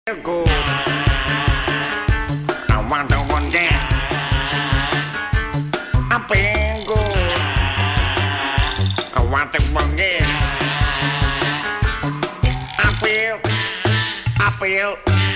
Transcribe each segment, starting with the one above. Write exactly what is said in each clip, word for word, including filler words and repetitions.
Go. I want to one day. I feel good. I want to one day. I feel. I feel.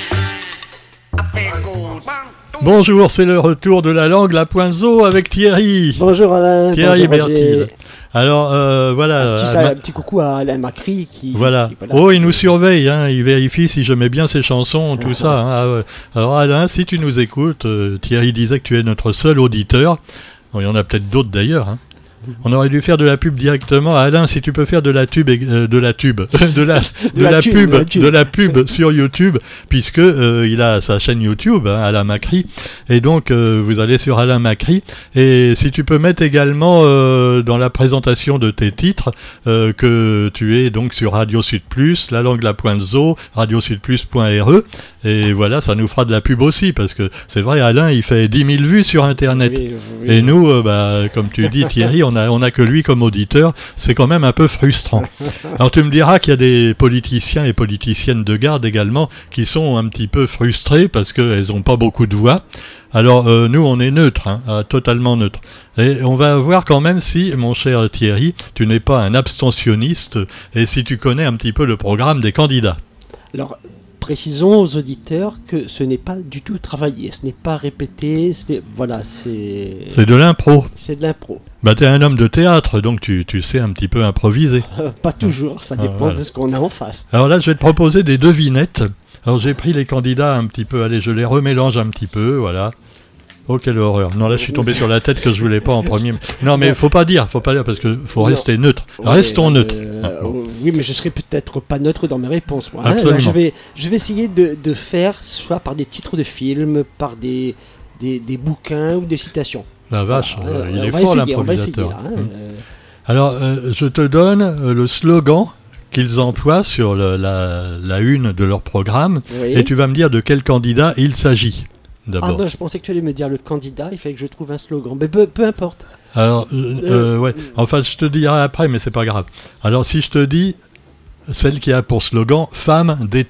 I feel good. Bonjour, c'est le retour de la langue, la pointe zo avec Thierry. Bonjour Alain. Thierry Bonjour, Bertil. Alors euh, voilà. Un petit, euh, un petit coucou à Alain Macri qui. Voilà. qui, voilà. Oh, il nous surveille, hein, il vérifie si je mets bien ses chansons, tout ça. Hein. Ah, ouais. Alors Alain, si tu nous écoutes, euh, Thierry disait que tu es notre seul auditeur. Bon, il y en a peut-être d'autres d'ailleurs. Hein. On aurait dû faire de la pub directement. Alain, si tu peux faire de la tube, euh, de la tube, de la, de, de la, la, tube, tube, la tube, de la pub sur YouTube, puisque euh, il a sa chaîne YouTube, hein, Alain Macri, et donc euh, vous allez sur Alain Macri. Et si tu peux mettre également euh, dans la présentation de tes titres euh, que tu es donc sur Radio Sud Plus, La Langue la Pointe Zo, radio sud plus point r e. Et voilà, ça nous fera de la pub aussi, parce que c'est vrai, Alain, il fait dix mille vues sur Internet. Oui, oui. Et nous, euh, bah, comme tu dis, Thierry, on a, on a que lui comme auditeur. C'est quand même un peu frustrant. Alors tu me diras qu'il y a des politiciens et politiciennes de garde également qui sont un petit peu frustrés parce qu'elles n'ont pas beaucoup de voix. Alors euh, nous, on est neutre, hein, euh, totalement neutre. Et on va voir quand même si, mon cher Thierry, tu n'es pas un abstentionniste et si tu connais un petit peu le programme des candidats. Alors, précisons aux auditeurs que ce n'est pas du tout travaillé, ce n'est pas répété, c'est, voilà, c'est... C'est de l'impro. C'est de l'impro. Bah, t'es un homme de théâtre, donc tu, tu sais un petit peu improviser. Euh, pas toujours, ça dépend ah, voilà. de ce qu'on a en face. Alors là, je vais te proposer des devinettes. Alors j'ai pris les candidats un petit peu, allez, je les remélange un petit peu, voilà. Oh, quelle horreur. Non, là, je suis tombé sur la tête que je voulais pas en premier. Non, mais il faut pas dire, faut pas dire, parce que faut non. rester neutre. Ouais, Restons euh, neutres. Euh, oui, mais je serai peut-être pas neutre dans mes réponses, moi. Hein. Alors, je vais, je vais essayer de, de faire, soit par des titres de films, par des, des, des bouquins ou des citations. La vache, voilà. euh, il on est va fort, essayer, l'improvisateur. On va essayer, hein, hum. euh... Alors, euh, je te donne euh, le slogan qu'ils emploient sur le, la, la une de leur programme, oui. Et tu vas me dire de quel candidat il s'agit. D'abord. Ah non, je pensais que tu allais me dire le candidat, il fallait que je trouve un slogan, mais peu, peu importe. Alors, euh, euh, ouais, enfin je te dirai après, mais c'est pas grave. Alors si je te dis celle qui a pour slogan « Femme d'État »,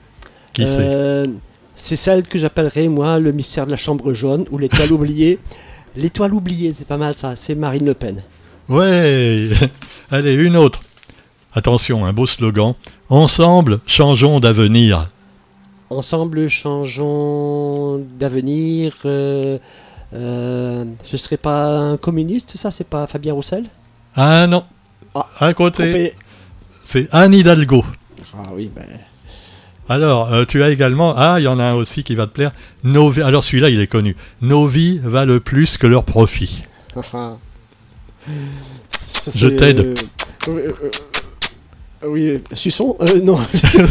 qui euh, c'est C'est celle que j'appellerais, moi, le mystère de la chambre jaune, ou l'étoile oubliée. L'étoile oubliée, c'est pas mal ça, c'est Marine Le Pen. Ouais, allez, une autre. Attention, un beau slogan. « Ensemble, changeons d'avenir ». Ensemble, changeons d'avenir. Euh, euh, ce serait pas un communiste, ça? C'est pas Fabien Roussel? Ah non. Ah, à côté. Trompé. C'est Anne Hidalgo. Ah oui, ben. Alors, euh, tu as également. Ah, il y en a un aussi qui va te plaire. Nos vies... Alors, celui-là, il est connu. Nos vies valent plus que leurs profits. Ça, Je t'aide. Euh, euh, euh, Oui, Susson euh, Non.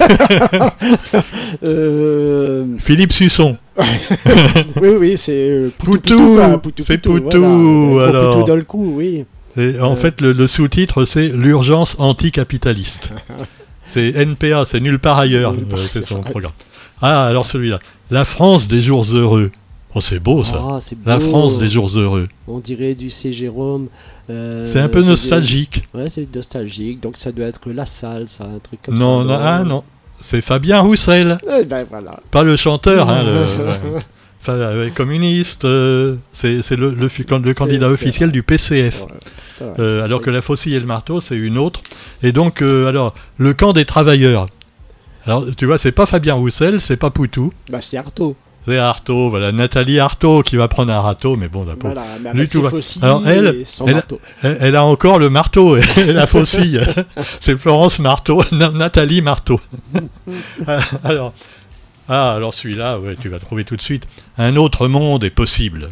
euh... Philippe Susson. oui, oui, c'est euh, Poutou. Poutou, Poutou c'est Poutou. Voilà. Alors. Poutou dans le coup, oui. Et en euh... fait, le, le sous-titre, c'est l'urgence anticapitaliste. C'est N P A, c'est nulle part ailleurs. Euh, c'est son programme. Ah, alors celui-là. La France des jours heureux. Oh, c'est beau ça. Ah, c'est beau. La France des jours heureux. On dirait du C. Jérôme. Euh, c'est un peu nostalgique. Des... Ouais, c'est nostalgique. Donc ça doit être La Salle, ça, un truc comme non, ça. Non, ah non. C'est Fabien Roussel. Eh ben voilà. Pas le chanteur, hein, le, enfin, le communiste. Euh, c'est c'est le, le, le, le candidat c'est officiel du P C F. Ouais. Ouais, euh, alors que la faucille et le marteau, c'est une autre. Et donc, euh, alors, le camp des travailleurs. Alors, tu vois, c'est pas Fabien Roussel, c'est pas Poutou. Bah, c'est Artaud. C'est Artaud, voilà, Nathalie Arthaud qui va prendre un râteau, mais bon, d'accord. Voilà, mais avec ses faucilles alors elle, et son elle, marteau. Elle, elle a encore le marteau, et la faucille. C'est Florence Marteau, Nathalie Marteau. alors, ah, alors celui-là, ouais, tu vas trouver tout de suite. Un autre monde est possible.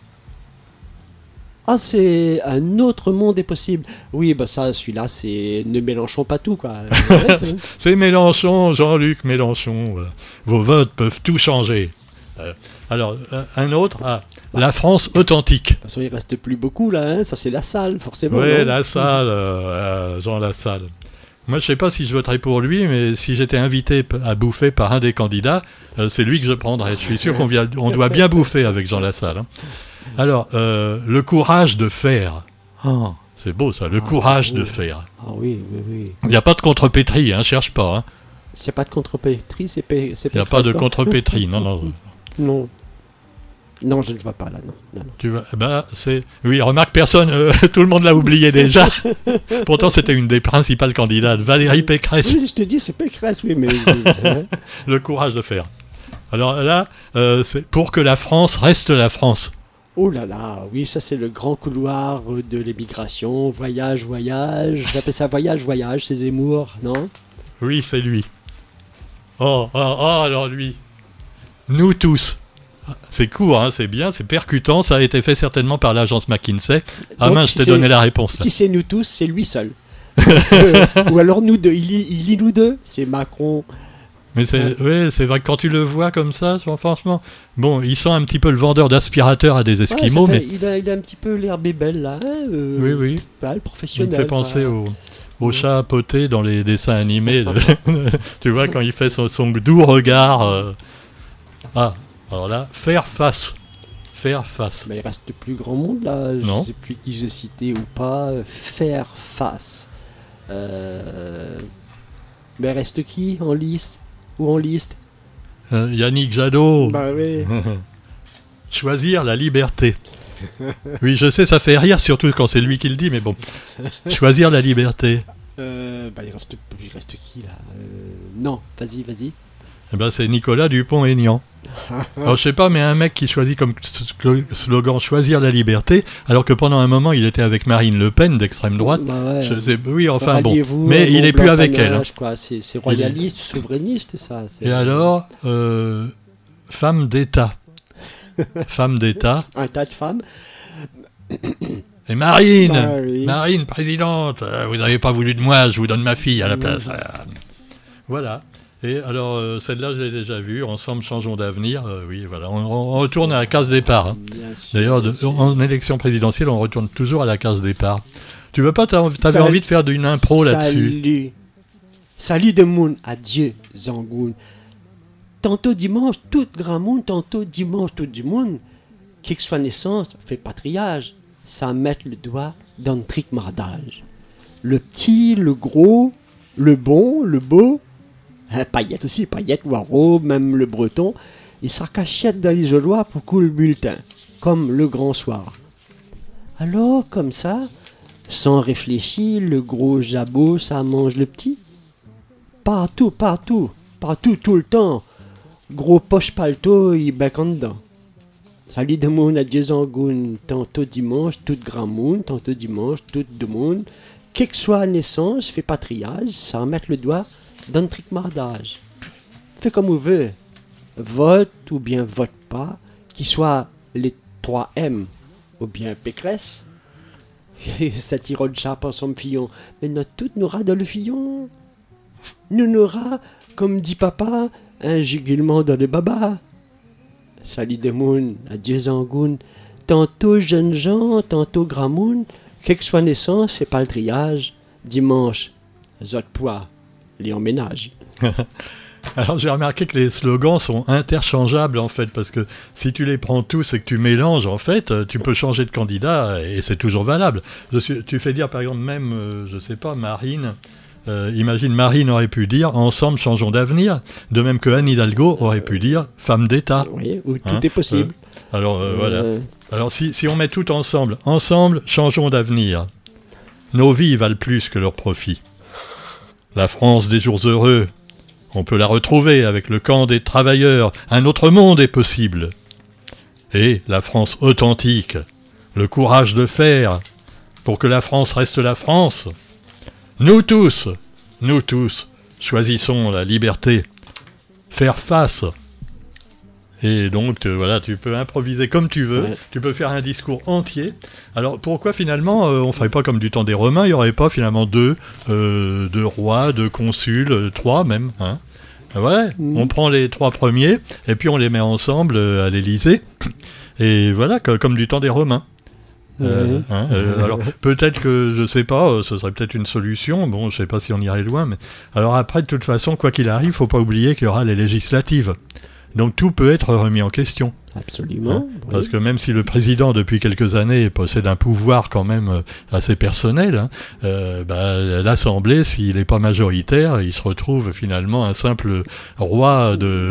Ah, c'est un autre monde est possible. Oui, bah ça, celui-là, c'est ne mélangeons pas tout, quoi. C'est Mélenchon, Jean-Luc Mélenchon. Voilà. Vos votes peuvent tout changer. Euh, alors, euh, un autre, ah, bah, la France authentique. De toute façon, il reste plus beaucoup là, hein, ça c'est La Salle, forcément. Oui, La Salle, euh, Jean La Salle. Moi, je sais pas si je voterais pour lui, mais si j'étais invité à bouffer par un des candidats, euh, c'est lui que je prendrais. Je suis sûr qu'on vient, on doit bien bouffer avec Jean La Salle. Hein. Alors, euh, le courage de faire. Oh, c'est beau ça, le ah, courage de faire. Ah oui, oui, oui. Il n'y a pas de contrepétrie, hein, cherche pas. Hein. S'il n'y a pas de contrepétrie, c'est P- c'est Il n'y a Pécresse, pas de non contrepétrie, non, non. Non. Non, je ne vois pas là, non. non, non. Tu vois, eh ben, c'est... Oui, remarque, personne, euh, tout le monde l'a oublié déjà. Pourtant, c'était une des principales candidates, Valérie Pécresse. Oui, je te dis, c'est Pécresse, oui, mais... hein. Le courage de faire. Alors là, euh, c'est pour que la France reste la France. Oh là là, oui, ça c'est le grand couloir de l'émigration, voyage, voyage, j'appelle ça voyage, voyage, c'est Zemmour, non? Oui, c'est lui. Oh, oh, oh, alors lui. Nous tous. C'est court, hein, c'est bien, c'est percutant, ça a été fait certainement par l'agence McKinsey. Ah Donc, mince, si je t'ai c'est- donné la réponse. Là. Si c'est nous tous, c'est lui seul. Euh, ou alors nous deux, il lit, il lit nous deux, c'est Macron. Mais c'est, ouais, c'est vrai que quand tu le vois comme ça, franchement, bon, il sent un petit peu le vendeur d'aspirateurs à des Ouais, ça Esquimaux, fait- mais il, a, il a un petit peu l'air bébelle là, hein, euh, oui, oui, bah, le il me professionnel. fait penser quoi. au, au chat à poter dans les dessins animés. de- tu vois, quand il fait son, son doux regard. euh, Ah, alors là, faire face. Faire face. Mais il reste plus grand monde là, je Non. sais plus qui j'ai cité ou pas. Faire face. Euh... Mais reste qui en liste? Ou en liste? Euh, Yannick Jadot. Bah oui. Choisir la liberté. Oui, je sais, ça fait rire, surtout quand c'est lui qui le dit, mais bon. Choisir la liberté. Euh, bah il reste, il reste qui là? Euh, Non, vas-y, vas-y. Eh ben, c'est Nicolas Dupont-Aignan. Alors, je sais pas, mais un mec qui choisit comme slo- slogan choisir la liberté, alors que pendant un moment, il était avec Marine Le Pen d'extrême droite. Bah ouais. Je sais, oui, enfin bon. Ralliez-vous Mais au il est plus blanc avec elle. hein. panache, quoi. C'est, c'est royaliste, souverainiste, ça. c'est- Et alors, euh, femme d'État. Femme d'État. Un tas de femmes. Et Marine Bah oui. Marine, présidente, euh, vous n'avez pas voulu de moi, je vous donne ma fille à la Mmh. place. Euh, Voilà. Et alors, euh, celle-là, je l'ai déjà vue. Ensemble, changeons d'avenir. Euh, oui, voilà. On, on retourne à la case départ. hein. Bien sûr, D'ailleurs, bien de- sûr. en élection présidentielle, on retourne toujours à la case départ. Tu veux pas, t'as- t'avais Ça- envie de faire une impro là-dessus. Salut. Salut de monde. Adieu, Zangoun. Tantôt dimanche, tout grand monde. Tantôt dimanche, tout du monde. Qui que soit naissance, fait patriage. Ça met le doigt dans le trick mardage. Le petit, le gros, le bon, le beau. Hein, paillette aussi, paillette, Waro, même le breton. Il s'arcachette dans l'isoloir pour couler le bulletin. Comme le grand soir. Alors, comme ça, sans réfléchir, le gros jabot, ça mange le petit. Partout, partout, partout, tout le temps. Gros poche palto, il bec en dedans. Salut de monde, adieu Zangoun. Tantôt dimanche, tout grand monde. Tantôt dimanche, tout de monde. Quelle que soit la naissance, fait patriage, ça mettre le doigt dans le trick mardage. Fais comme vous veut. Vote ou bien vote pas. Qu'il soit les trois M ou bien Pécresse. Ça tire de chape en son fillon. Mais notre tout nous ras dans le fillon. Nous n'aura, comme dit papa, un jugulement dans le baba. Salut de monde, adieu Zangoun. Tantôt jeunes gens, tantôt grand monde. Quelle que soit naissance, c'est pas le triage. Dimanche, zot poids, les emménage. Alors j'ai remarqué que les slogans sont interchangeables en fait, parce que si tu les prends tous et que tu mélanges en fait, euh, tu peux changer de candidat et c'est toujours valable. Je suis- tu fais dire par exemple même, euh, je sais pas, Marine, euh, imagine Marine aurait pu dire ensemble changeons d'avenir, de même que Anne Hidalgo aurait pu dire femme d'État. Oui, où tout Hein, est possible. Euh, alors euh, voilà. Euh, Alors si, si on met tout ensemble, ensemble changeons d'avenir, nos vies valent plus que leurs profits. La France des jours heureux, on peut la retrouver avec le camp des travailleurs. Un autre monde est possible. Et la France authentique, le courage de faire pour que la France reste la France. Nous tous, nous tous, choisissons la liberté. Faire face. Et donc, euh, voilà, tu peux improviser comme tu veux. Ouais. Tu peux faire un discours entier. Alors, pourquoi finalement, euh, on ne ferait pas comme du temps des Romains, il n'y aurait pas finalement deux, euh, deux rois, deux consuls, euh, trois même, hein. Ah ouais, Mm. on prend les trois premiers, et puis on les met ensemble euh, à l'Élysée. Et voilà, que- comme du temps des Romains. Euh, Ouais. hein, euh, alors peut-être que je sais pas, euh, ce serait peut-être une solution. Bon, je sais pas si on irait loin, mais alors après de toute façon, quoi qu'il arrive, faut pas oublier qu'il y aura les législatives. Donc tout peut être remis en question. Absolument. Hein, oui. parce que même si le président, depuis quelques années, possède un pouvoir quand même euh, assez personnel, hein, euh, bah, l'Assemblée, s'il n'est pas majoritaire, il se retrouve finalement un simple roi de...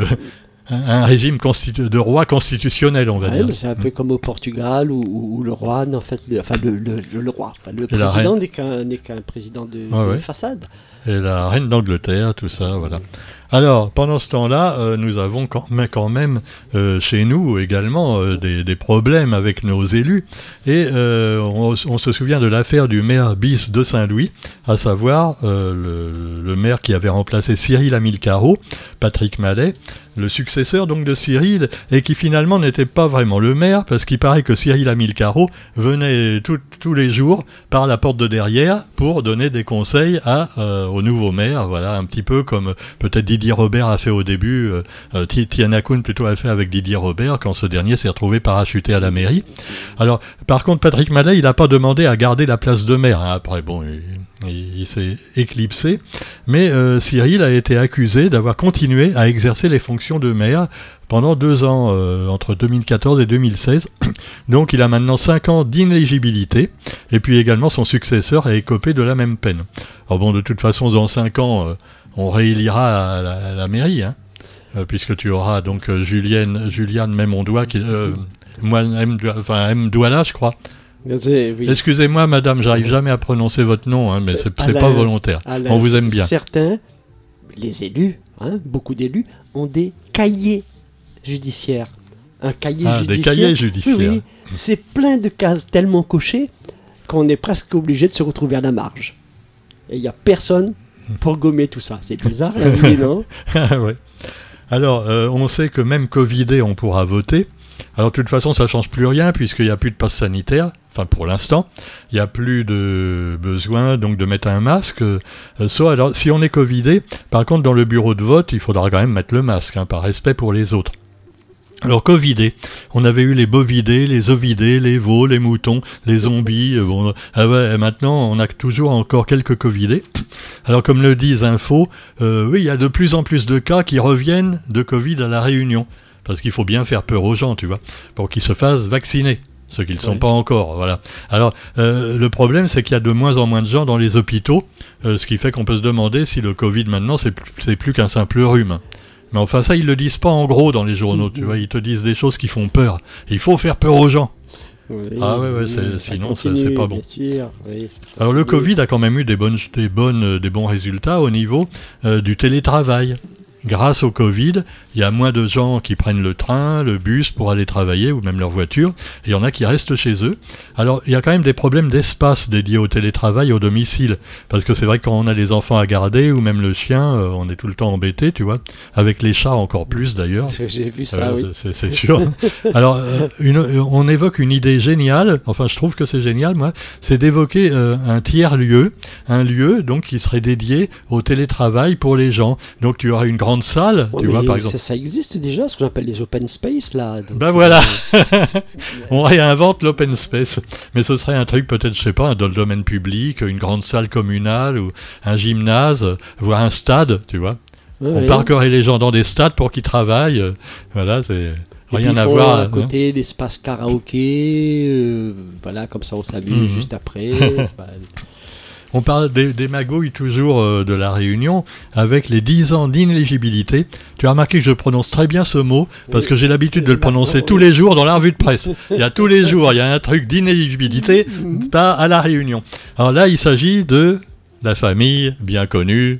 un régime constitu- de roi constitutionnel, on va Ouais, dire. mais c'est un peu comme au Portugal où, où- où le roi, en fait, le, enfin le, le, le, le roi, enfin, le Et la président reine. n'est qu'un, n'est qu'un président de, Ouais, de ouais. façade. Et la reine d'Angleterre, tout ça, voilà. Alors, pendant ce temps-là, euh, nous avons quand même, quand même euh, chez nous également euh, des, des problèmes avec nos élus. Et euh, on, on se souvient de l'affaire du maire bis de Saint-Louis, à savoir euh, le, le maire qui avait remplacé Cyril Hamilcarot, Patrick Mallet, le successeur donc de Cyril, et qui finalement n'était pas vraiment le maire, parce qu'il paraît que Cyril Hamilcarot venait tout- tous les jours par la porte de derrière pour donner des conseils à, euh, au nouveau maire, voilà, un petit peu comme euh, peut-être Didier Robert a fait au début, euh, euh, Tiana Kuhn plutôt a fait avec Didier Robert, quand ce dernier s'est retrouvé parachuté à la mairie. Alors, par contre, Patrick Mallet, il n'a pas demandé à garder la place de maire, hein. Après, bon... Il... Il, il s'est éclipsé, mais euh, Cyril a été accusé d'avoir continué à exercer les fonctions de maire pendant deux ans, euh, entre deux mille quatorze et deux mille seize. Donc il a maintenant cinq ans d'inéligibilité, et puis également son successeur a écopé de la même peine. Alors bon, de toute façon, dans cinq ans, euh, on réélira à la, à la mairie, hein, euh, puisque tu auras donc euh, Julienne, Juliane Mémondois, qui, euh, moi, M. Enfin, M. Douala, je crois. C'est- oui. Excusez-moi, madame, j'arrive jamais à prononcer votre nom, hein, mais C'est c'est, c'est Alain- pas volontaire. Alain, On vous aime bien. Certains, les élus, hein, beaucoup d'élus, ont des cahiers judiciaires. Un cahier Ah, des judiciaire. cahiers judiciaires. Oui, oui. C'est plein de cases tellement cochées qu'on est presque obligé de se retrouver à la marge. Et il n'y a personne pour gommer tout ça. C'est bizarre la vie, non? Ah ouais. Alors, euh, on sait que même Covidé, on pourra voter. Alors, de toute façon, ça ne change plus rien, puisqu'il n'y a plus de passe sanitaire. Enfin, pour l'instant, il n'y a plus de besoin donc, de mettre un masque. Euh, soit, alors, si on est Covidé, par contre, dans le bureau de vote, il faudra quand même mettre le masque, hein, par respect pour les autres. Alors, Covidé, on avait eu les bovidés, les ovidés, les veaux, les moutons, les zombies. euh, Bon, ah ouais, et maintenant, on a toujours encore quelques Covidés. Alors, comme le disent Info, euh, oui, il y a de plus en plus de cas qui reviennent de Covid à La Réunion. Parce qu'il faut bien faire peur aux gens, tu vois, pour qu'ils se fassent vacciner. Ceux qui ne le sont Ouais. pas encore, voilà. Alors, euh, le problème, c'est qu'il y a de moins en moins de gens dans les hôpitaux, euh, ce qui fait qu'on peut se demander si le Covid, maintenant, c'est plus, c'est plus qu'un simple rhume. Mais enfin, ça, ils le disent pas en gros dans les journaux, tu vois, ils te disent des choses qui font peur. Il faut faire peur aux gens. Oui, Ah ouais, ouais, oui, c'est- ça sinon, ça, continue, c'est pas bon. bien sûr, oui, ça Alors, le continue. Covid a quand même eu des, bonnes, des, bonnes, euh, des bons résultats au niveau euh, du télétravail. Grâce au Covid, il y a moins de gens qui prennent le train, le bus pour aller travailler, ou même leur voiture. Il y en a qui restent chez eux. Alors, il y a quand même des problèmes d'espace dédiés au télétravail au domicile. Parce que c'est vrai que quand on a des enfants à garder, ou même le chien, euh, on est tout le temps embêté, tu vois. Avec les chats encore plus, d'ailleurs. J'ai vu ça, Euh, oui. c'est, c'est sûr. Alors, euh, une, euh, on évoque une idée géniale, enfin je trouve que c'est génial, moi, c'est d'évoquer euh, un tiers-lieu, un lieu donc qui serait dédié au télétravail pour les gens. Donc tu auras une grande salle, Ouais, tu mais vois, par ça, exemple. ça existe déjà, ce qu'on appelle les open space, là. Donc, Ben voilà, on réinvente l'open space. Mais ce serait un truc peut-être, je sais pas, dans le domaine public, une grande salle communale, ou un gymnase, voire un stade, tu vois. ouais, On ouais. parquerait les gens dans des stades pour qu'ils travaillent. euh, Voilà, c'est Et puis, rien ils à font voir. à hein. côté l'espace karaoké, euh, voilà, comme ça on s'amuse Mhm. juste après. C'est pas- On parle des, des magouilles toujours euh, de la Réunion avec les dix ans d'inéligibilité. Tu as remarqué que je prononce très bien ce mot parce Oui. que j'ai l'habitude de le Bah, prononcer oui. tous les jours dans la revue de presse. Il y a tous les jours, il y a un truc d'inéligibilité pas à la Réunion. Alors là, il s'agit de la famille bien connue.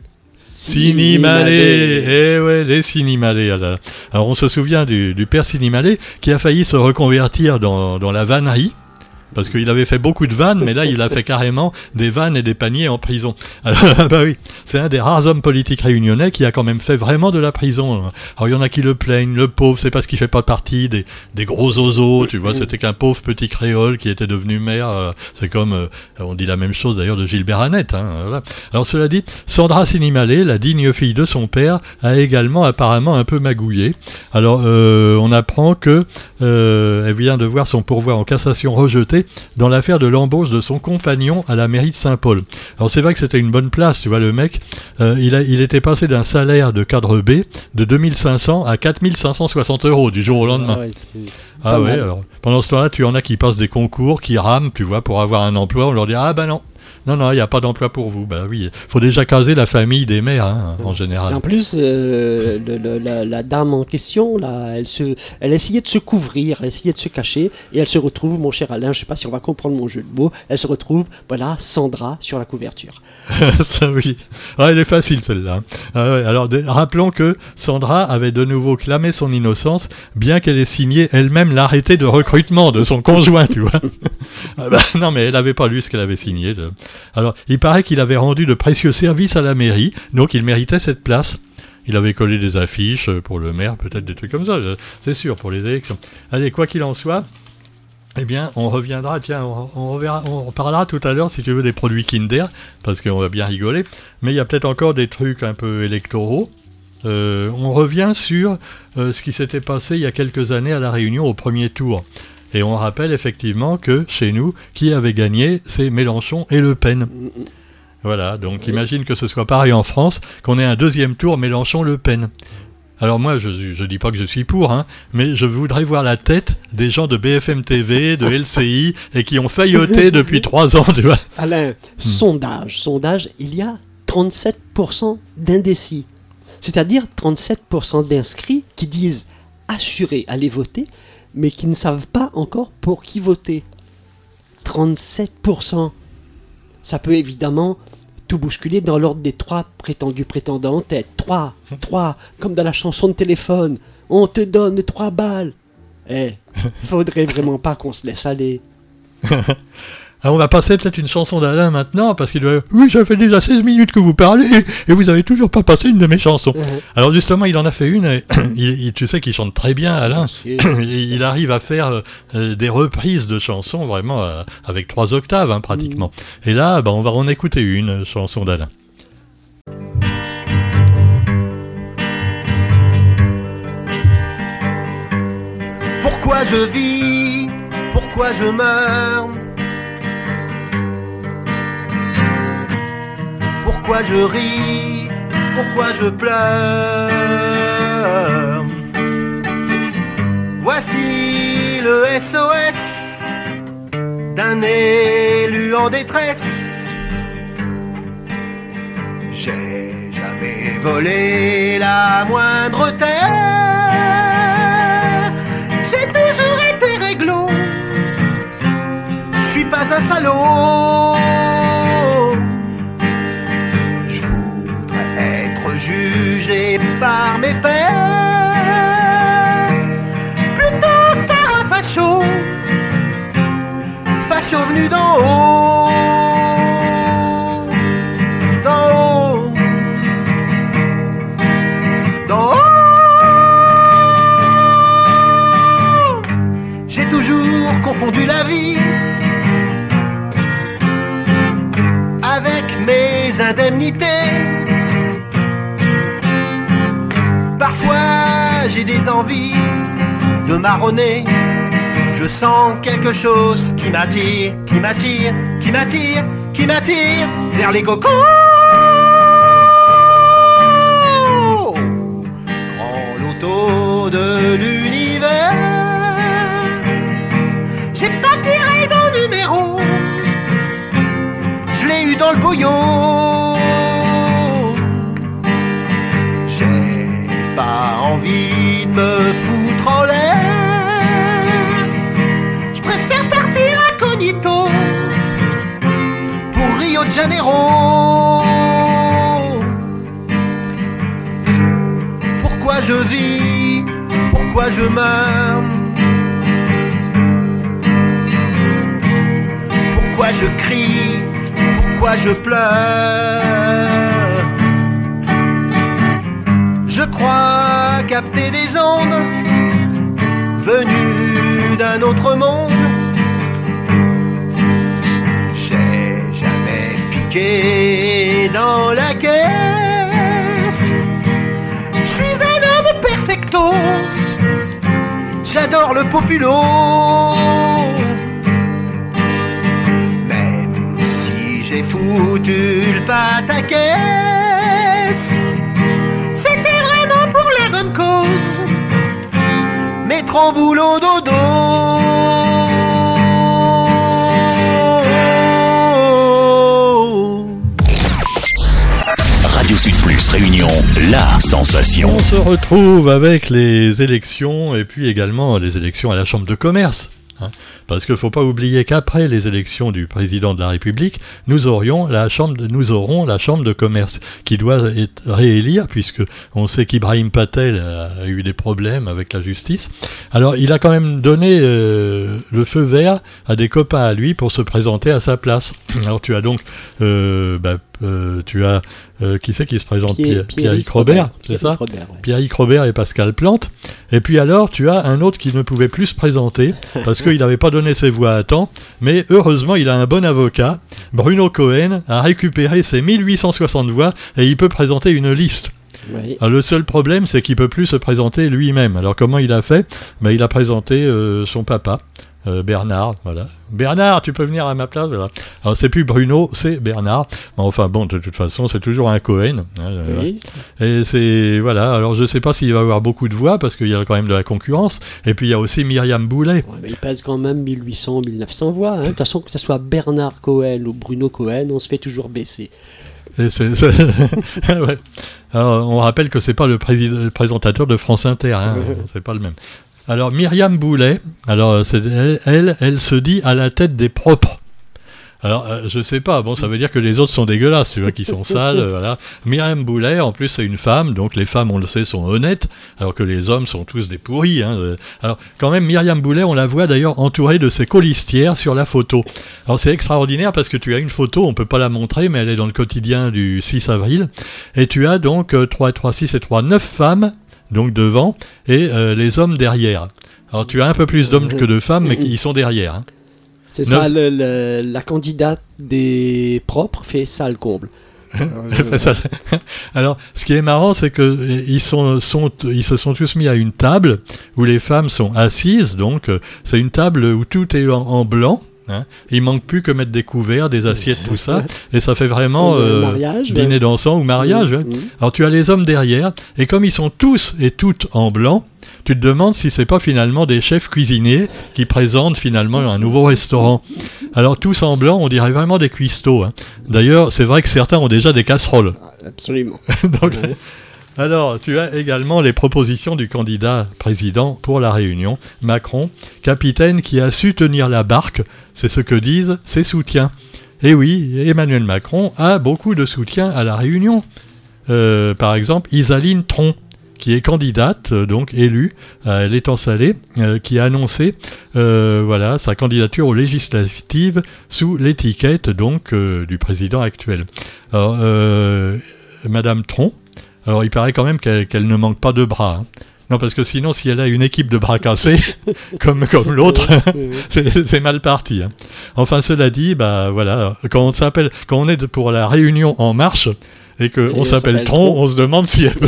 Sinimalé, eh ouais, les Sinimalé. Alors, alors on se souvient du, du père Sinimalé qui a failli se reconvertir dans, dans la vannerie. Parce qu'il avait fait beaucoup de vannes, mais là, il a fait carrément des vannes et des paniers en prison. Alors, bah oui, c'est un des rares hommes politiques réunionnais qui a quand même fait vraiment de la prison. Alors, il y en a qui le plaignent, le pauvre, c'est parce qu'il fait pas partie des, des gros oiseaux, tu vois, c'était qu'un pauvre petit créole qui était devenu maire. euh, C'est comme, euh, on dit la même chose d'ailleurs de Gilbert Annette. Hein, voilà. Alors, cela dit, Sandra Sinimalé, la digne fille de son père, a également apparemment un peu magouillé. Alors, euh, on apprend que euh, elle vient de voir son pourvoi en cassation rejeté impliqué dans l'affaire de l'embauche de son compagnon à la mairie de Saint-Paul. Alors c'est vrai que c'était une bonne place, tu vois, le mec, euh, il, a, il était passé d'un salaire de cadre B de deux mille cinq cents à quatre mille cinq cent soixante euros du jour au lendemain. Ah ouais, c'est, c'est Ah ouais, mal. alors pendant ce temps-là, tu en as qui passent des concours, qui rament, tu vois, pour avoir un emploi, on leur dit « Ah ben non, non, non, il n'y a pas d'emploi pour vous. » Ben oui, il faut déjà caser la famille des maires, hein, en général. Et en plus, euh, le, le, la, la dame en question, là, elle, se, elle essayait de se couvrir, elle essayait de se cacher, et elle se retrouve, mon cher Alain, je ne sais pas si on va comprendre mon jeu de mots, elle se retrouve, voilà, Sandra sur la couverture. Ça oui. Ah, elle est facile celle-là. Ah, ouais. Alors de, rappelons que Sandra avait de nouveau clamé son innocence, bien qu'elle ait signé elle-même l'arrêté de recrutement de son conjoint, tu vois. Ah, bah, non mais elle n'avait pas lu ce qu'elle avait signé. De... Alors il paraît qu'il avait rendu de précieux services à la mairie, donc il méritait cette place. Il avait collé des affiches pour le maire, peut-être des trucs comme ça, c'est sûr, pour les élections. Allez, quoi qu'il en soit, eh bien, on reviendra, tiens, on, on, reverra, on parlera tout à l'heure, si tu veux, des produits Kinder, parce qu'on va bien rigoler, mais il y a peut-être encore des trucs un peu électoraux. Euh, on revient sur euh, ce qui s'était passé il y a quelques années à La Réunion au premier tour. Et on rappelle effectivement que, chez nous, qui avait gagné, c'est Mélenchon et Le Pen. Voilà, donc oui. Imagine que ce soit pareil en France, qu'on ait un deuxième tour Mélenchon-Le Pen. Alors moi, je ne dis pas que je suis pour, hein, mais je voudrais voir la tête des gens de B F M T V, de L C I, et qui ont failloté depuis trois ans, tu vois. Alain, hmm. sondage, sondage, il y a trente-sept pour cent d'indécis. C'est-à-dire trente-sept pour cent d'inscrits qui disent assurer aller voter, mais qui ne savent pas encore pour qui voter. trente-sept pour cent. Ça peut évidemment tout bousculer dans l'ordre des trois prétendus prétendants en tête. Trois, trois, comme dans la chanson de téléphone. On te donne trois balles. Eh, faudrait vraiment pas qu'on se laisse aller. Alors on va passer peut-être une chanson d'Alain maintenant, parce qu'il doit... Oui, ça fait déjà seize minutes que vous parlez, et vous avez toujours pas passé une de mes chansons. Uh-huh. Alors justement, il en a fait une, et il, il, tu sais qu'il chante très bien, Alain. Il arrive à faire euh, des reprises de chansons, vraiment, euh, avec trois octaves, hein, pratiquement. Mm. Et là, bah, on va en écouter une chanson d'Alain. Pourquoi je vis? Pourquoi je meurs? Pourquoi je ris? Pourquoi je pleure? Voici le S O S d'un élu en détresse. J'ai jamais volé la moindre terre. J'ai toujours été réglo. Je suis pas un salaud. Jugé par mes pairs plutôt qu'un facho, facho venu d'en haut, d'en haut, d'en haut. J'ai toujours confondu la vie avec mes indemnités. Parfois j'ai des envies de marronner. Je sens quelque chose qui m'attire, qui m'attire, qui m'attire, qui m'attire vers les cocos. Grand loto de l'univers. J'ai pas tiré mon numéro. Je l'ai eu dans le bouillon. Pas envie de me foutre en l'air. Je préfère partir incognito pour Rio de Janeiro. Pourquoi je vis? Pourquoi je meurs? Pourquoi je crie? Pourquoi je pleure? Je crois capter des ondes venues d'un autre monde. J'ai jamais piqué dans la caisse. Je suis un homme perfecto. J'adore le populo. foutu le pataquès. C'était vraiment pour les bonnes causes, mais trop boulot dodo. Radio Sud Plus Réunion, la sensation. On se retrouve avec les élections et puis également les élections à la Chambre de commerce. Hein, parce qu'il ne faut pas oublier qu'après les élections du président de la République, nous, aurions la chambre de, nous aurons la Chambre de commerce qui doit être réélire, puisque on sait qu'Ibrahim Patel a eu des problèmes avec la justice. Alors il a quand même donné euh, le feu vert à des copains à lui pour se présenter à sa place. Alors tu as donc euh, bah, euh, tu as euh, qui c'est qui se présente Pierre, Pierre, Pierrick Robert, Robert c'est ça Robert, ouais. Pierrick Robert et Pascal Plante. Et puis alors tu as un autre qui ne pouvait plus se présenter parce qu'il n'avait pas donné ses voix à temps, mais heureusement il a un bon avocat. Bruno Cohen a récupéré ses mille huit cent soixante voix et il peut présenter une liste. Oui. Alors, le seul problème, c'est qu'il ne peut plus se présenter lui-même. Alors comment il a fait ? Ben, il a présenté euh, son papa, euh, Bernard. Voilà. Bernard, tu peux venir à ma place, voilà. Alors c'est plus Bruno, c'est Bernard. Enfin bon, de toute façon, c'est toujours un Cohen. Hein, oui. Et c'est voilà. Alors je ne sais pas s'il va avoir beaucoup de voix parce qu'il y a quand même de la concurrence. Et puis il y a aussi Myriam Boulet. Ouais, mais il pèse quand même mille huit cents, mille neuf cents voix. Hein. De toute façon, que ce soit Bernard Cohen ou Bruno Cohen, on se fait toujours baisser. Et c'est, c'est... ouais. Alors, on rappelle que c'est pas le, pré- le présentateur de France Inter, hein. C'est pas le même. Alors Myriam Boulet, alors c'est, elle, elle, elle se dit à la tête des propres. Alors, euh, je sais pas, bon, ça veut dire que les autres sont dégueulasses, tu vois, qui sont sales, euh, voilà. Myriam Boulet, en plus, c'est une femme, donc les femmes, on le sait, sont honnêtes, alors que les hommes sont tous des pourris, hein. Alors, quand même, Myriam Boulet, on la voit d'ailleurs entourée de ses colistières sur la photo. Alors, c'est extraordinaire parce que tu as une photo, on peut pas la montrer, mais elle est dans le quotidien du six avril, et tu as donc euh, trois et trois, six et trois, neuf femmes, donc devant, et euh, les hommes derrière. Alors, tu as un peu plus d'hommes que de femmes, mais ils sont derrière, hein. C'est ça, le, le, la candidate des propres fait ça le comble. Alors, ce qui est marrant, c'est que ils, sont, sont, ils se sont tous mis à une table où les femmes sont assises. Donc, c'est une table où tout est en, en blanc. Hein. Il manque plus que mettre des couverts, des assiettes, tout ça, et ça fait vraiment euh, mariage, dîner ouais. dansant ou mariage. Mmh, ouais. mmh. Alors, tu as les hommes derrière, et comme ils sont tous et toutes en blanc, tu te demandes si c'est pas finalement des chefs cuisiniers qui présentent finalement un nouveau restaurant. Alors tous en blanc, on dirait vraiment des cuistots. Hein. D'ailleurs, c'est vrai que certains ont déjà des casseroles. Absolument. Donc, ouais. Alors, tu as également les propositions du candidat président pour la Réunion, Macron, capitaine qui a su tenir la barque, c'est ce que disent ses soutiens. Et oui, Emmanuel Macron a beaucoup de soutiens à la Réunion. Euh, par exemple, Isaline Tron, qui est candidate, euh, donc élue à l'Étang-Salé, euh, qui a annoncé euh, voilà, sa candidature aux législatives sous l'étiquette donc, euh, du président actuel. Alors, euh, Madame Tron, alors il paraît quand même qu'elle, qu'elle ne manque pas de bras. Hein. Non, parce que sinon, si elle a une équipe de bras cassés, comme, comme l'autre, c'est, c'est mal parti. Hein. Enfin, cela dit, bah, voilà, quand on s'appelle, quand on est de, pour la Réunion en marche, et qu'on on s'appelle Tron, Tron, on se demande si elle peut.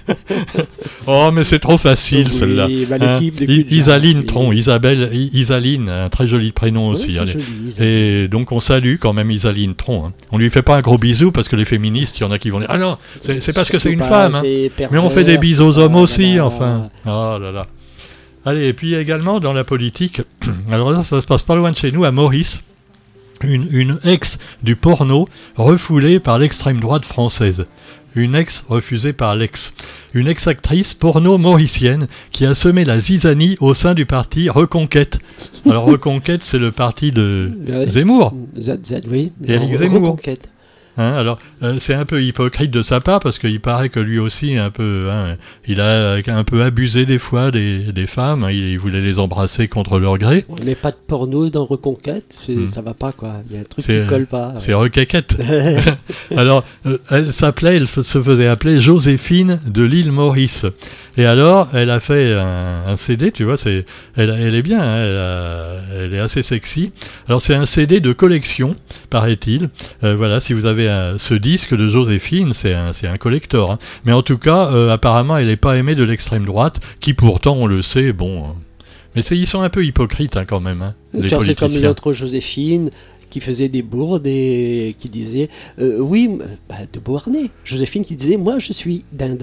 Oh, mais c'est trop facile, oui, celle-là. Bah, hein, Isaline Tron, Isabelle, Isaline, un très joli prénom aussi. Oui, joli, et donc, on salue quand même Isaline Tron. Hein. On lui fait pas un gros bisou parce que les féministes, il y en a qui vont dire ah non, c'est, c'est parce que c'est une femme. Hein. Mais on fait des bisous aux hommes aussi, là, enfin. Oh là là. Allez, et puis également dans la politique, alors là, ça se passe pas loin de chez nous, à Maurice. Une, une ex du porno refoulée par l'extrême droite française. Une ex refusée par l'ex. Une ex-actrice porno mauricienne qui a semé la zizanie au sein du parti Reconquête. Alors Reconquête, c'est le parti de Zemmour. Z Z, oui. Éric Zemmour. Reconquête. Hein, alors, euh, c'est un peu hypocrite de sa part parce qu'il paraît que lui aussi, un peu, hein, il a un peu abusé des fois des, des femmes. Hein, il, il voulait les embrasser contre leur gré. Mais pas de porno dans Reconquête, c'est, hmm. ça va pas quoi. Il y a un truc c'est, qui colle pas. C'est Requéquette. Alors, euh, elle s'appelait, elle f- se faisait appeler Joséphine de l'île Maurice. Et alors, elle a fait un, un C D, tu vois, c'est, elle, elle est bien, hein, elle, a, elle est assez sexy. Alors, c'est un C D de collection, paraît-il. Euh, voilà, si vous avez un, ce disque de Joséphine, c'est un, c'est un collector. Hein. Mais en tout cas, euh, apparemment, elle n'est pas aimée de l'extrême droite, qui pourtant, on le sait, bon... Euh, mais c'est, ils sont un peu hypocrites hein, quand même, hein, les politiciens. politiciens. C'est comme l'autre Joséphine, qui faisait des bourdes et qui disait euh, oui, bah, de Beauharnais. Joséphine qui disait moi je suis d'Inde.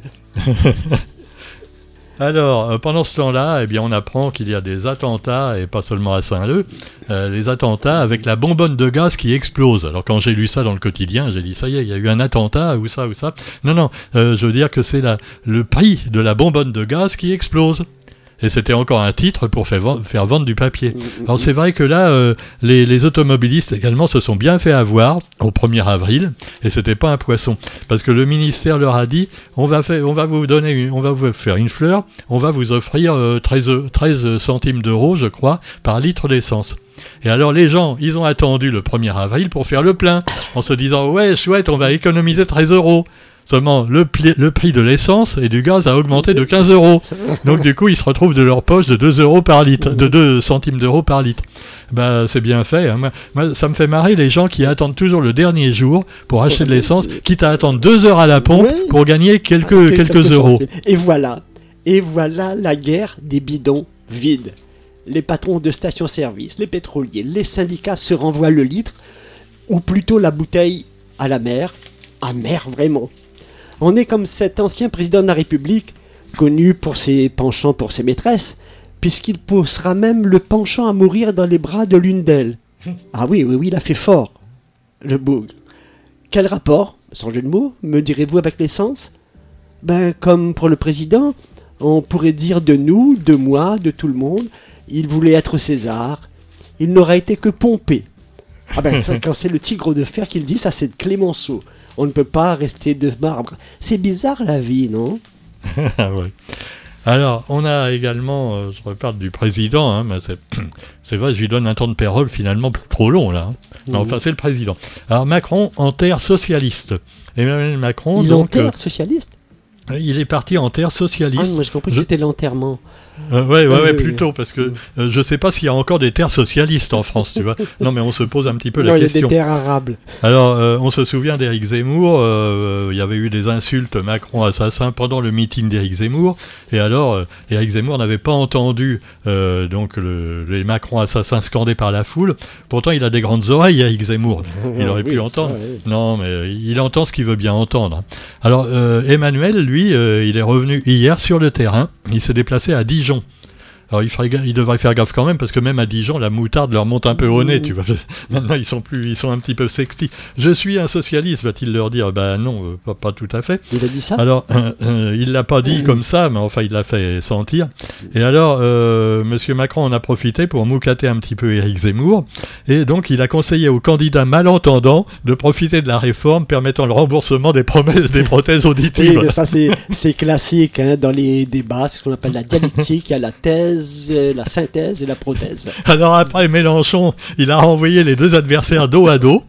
Alors, euh, pendant ce temps-là, eh bien, on apprend qu'il y a des attentats, et pas seulement à Saint-Leu, euh, les attentats avec la bonbonne de gaz qui explose. Alors, quand j'ai lu ça dans le quotidien, j'ai dit, ça y est, il y a eu un attentat, ou ça, ou ça. Non, non, euh, je veux dire que c'est la, le prix de la bonbonne de gaz qui explose. Et c'était encore un titre pour faire, vend- faire vendre du papier. Alors c'est vrai que là, euh, les, les automobilistes également se sont bien fait avoir au premier avril, et c'était pas un poisson, parce que le ministère leur a dit, on va, faire, on va vous donner, une, on va vous faire une fleur, on va vous offrir euh, treize, treize centimes d'euros, je crois, par litre d'essence. Et alors les gens, ils ont attendu le premier avril pour faire le plein, en se disant, ouais, chouette, on va économiser treize euros. Seulement, le, pli- le prix de l'essence et du gaz a augmenté de quinze euros. Donc, du coup, ils se retrouvent de leur poche de deux euros par litre, de deux centimes d'euros par litre. Ben, c'est bien fait. Hein. Moi, moi, ça me fait marrer les gens qui attendent toujours le dernier jour pour acheter de l'essence, quitte à attendre deux heures à la pompe Oui. pour gagner quelques, quelques, quelques euros. Centimes. Et voilà. Et voilà la guerre des bidons vides. Les patrons de stations-service, les pétroliers, les syndicats se renvoient le litre, ou plutôt la bouteille à la mer. À mer, vraiment. On est comme cet ancien président de la République, connu pour ses penchants pour ses maîtresses, puisqu'il poussera même le penchant à mourir dans les bras de l'une d'elles. Ah oui, oui, oui, il a fait fort, le bougre. Quel rapport, sans jeu de mots, me direz-vous avec l'essence ? Ben, comme pour le président, on pourrait dire de nous, de moi, de tout le monde, il voulait être César, il n'aurait été que Pompée. Ah ben, ça, quand c'est le tigre de fer qui le dit, ça c'est de Clémenceau. On ne peut pas rester de marbre. C'est bizarre la vie, non ? Ah ouais. Alors, on a également, euh, je reparle du président, hein, mais c'est, c'est vrai, je lui donne un temps de parole finalement trop long là. Hein. Mais Mmh. enfin, c'est le président. Alors, Macron en terre socialiste. Emmanuel Macron, Il donc, enterre euh, socialiste ? il est parti en terre Ah, socialiste. moi j'ai compris que Je- c'était l'enterrement. Euh, ouais, ouais, ouais, Euh, plutôt, parce que euh, je sais pas s'il y a encore des terres socialistes en France, tu vois. Non, mais on se pose un petit peu Non, la il y a des question. terres arables. Alors, euh, on se souvient d'Éric Zemmour, euh, il y avait eu des insultes Macron assassin pendant le meeting d'Éric Zemmour, et alors, euh, Éric Zemmour n'avait pas entendu euh, donc le, les Macron assassins scandés par la foule. Pourtant, il a des grandes oreilles, Éric Zemmour. Il aurait Oui, pu entendre. ouais, ouais. Non, mais euh, il entend ce qu'il veut bien entendre. Alors, euh, Emmanuel, lui, euh, il est revenu hier sur le terrain, il s'est déplacé à Dijon. Alors il, ferait, ga- il devrait faire gaffe quand même, parce que même à Dijon, la moutarde leur monte un peu au nez, tu vois. Maintenant, ils sont plus, ils sont un petit peu sexy. Je suis un socialiste, va-t-il leur dire ? Ben non, euh, pas, pas tout à fait. Il a dit ça ? Alors, euh, euh, il l'a pas dit comme ça, mais enfin, il l'a fait sentir. Et alors, euh, Monsieur Macron en a profité pour moucater un petit peu Éric Zemmour, et donc il a conseillé aux candidats malentendants de profiter de la réforme permettant le remboursement des promesses, des prothèses Oui, auditives. mais ça c'est, c'est classique hein, dans les débats, c'est ce qu'on appelle la dialectique, il y a la thèse, euh, la synthèse et la prothèse. Alors après, Mélenchon, il a renvoyé les deux adversaires dos à dos,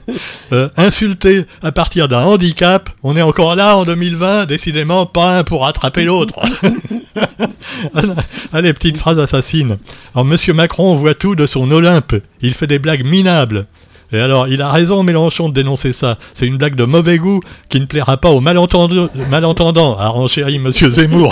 euh, insultés à partir d'un handicap. On est encore là en deux mille vingt, décidément pas un pour rattraper l'autre. Allez, petite phrase assassine. Alors Monsieur Macron voit tout de son Olympe, il fait des blagues minables. Et alors, il a raison, Mélenchon, de dénoncer ça. C'est une blague de mauvais goût qui ne plaira pas aux malentendants, malentendants, a renchéri Monsieur Zemmour.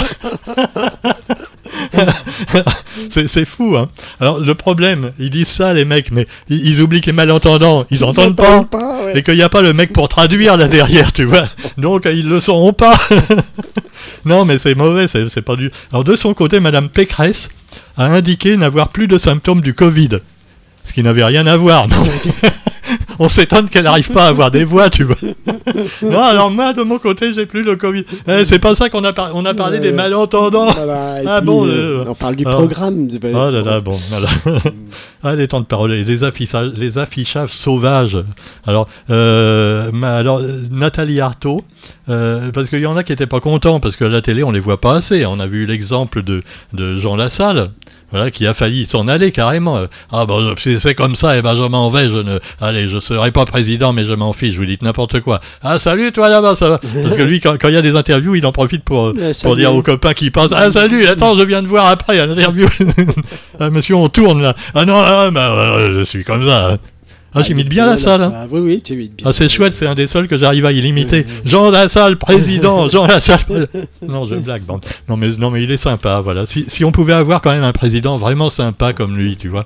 c'est, c'est fou, hein. Alors, le problème, ils disent ça, les mecs, mais ils, ils oublient que les malentendants, ils entendent pas. pas, ouais. Et qu'il n'y a pas le mec pour traduire là derrière, tu vois. Donc, ils le sauront pas. Non, mais c'est mauvais, c'est, c'est pas du... Alors, de son côté, Madame Pécresse a indiqué n'avoir plus de symptômes du Covid. Ce qui n'avait rien à voir, non. On s'étonne qu'elle n'arrive pas à avoir des voix, tu vois. Non, alors moi, de mon côté, j'ai plus le Covid. Eh, c'est pas ça qu'on a parlé. On a parlé des malentendants. Voilà, et Ah puis, bon, euh, euh, on parle du ah. programme. Oh là là, bon, voilà. Ah, les temps de parole, et les affichages, les affichages sauvages. Alors, euh, ma- alors euh, Nathalie Arthaud, euh, parce qu'il y en a qui n'étaient pas contents, parce que à la télé, on les voit pas assez. On a vu l'exemple de, de Jean Lassalle. Voilà, qui a failli s'en aller carrément. Ah ben, si c'est comme ça, eh ben je m'en vais, je ne... Allez, je serai pas président, mais je m'en fiche, je vous dites n'importe quoi. Ah, salut, toi là-bas, ça va. Parce que lui, quand quand il y a des interviews, il en profite pour, euh, Ouais, pour salut. dire aux copains qui passent, ah, salut, attends, je viens de voir après à l'interview. Ah, monsieur, on tourne là. Ah non, ah, ben, euh, je suis comme ça. hein. Ah, j'imite bien la salle. Hein. Oui, oui, tu imites bien. Ah, c'est chouette, c'est un des seuls que j'arrive à y limiter. Jean Lassalle, président, Jean Lassalle. Non, je blague, bande. Non mais, non, mais il est sympa, voilà. Si, si on pouvait avoir quand même un président vraiment sympa comme lui, tu vois.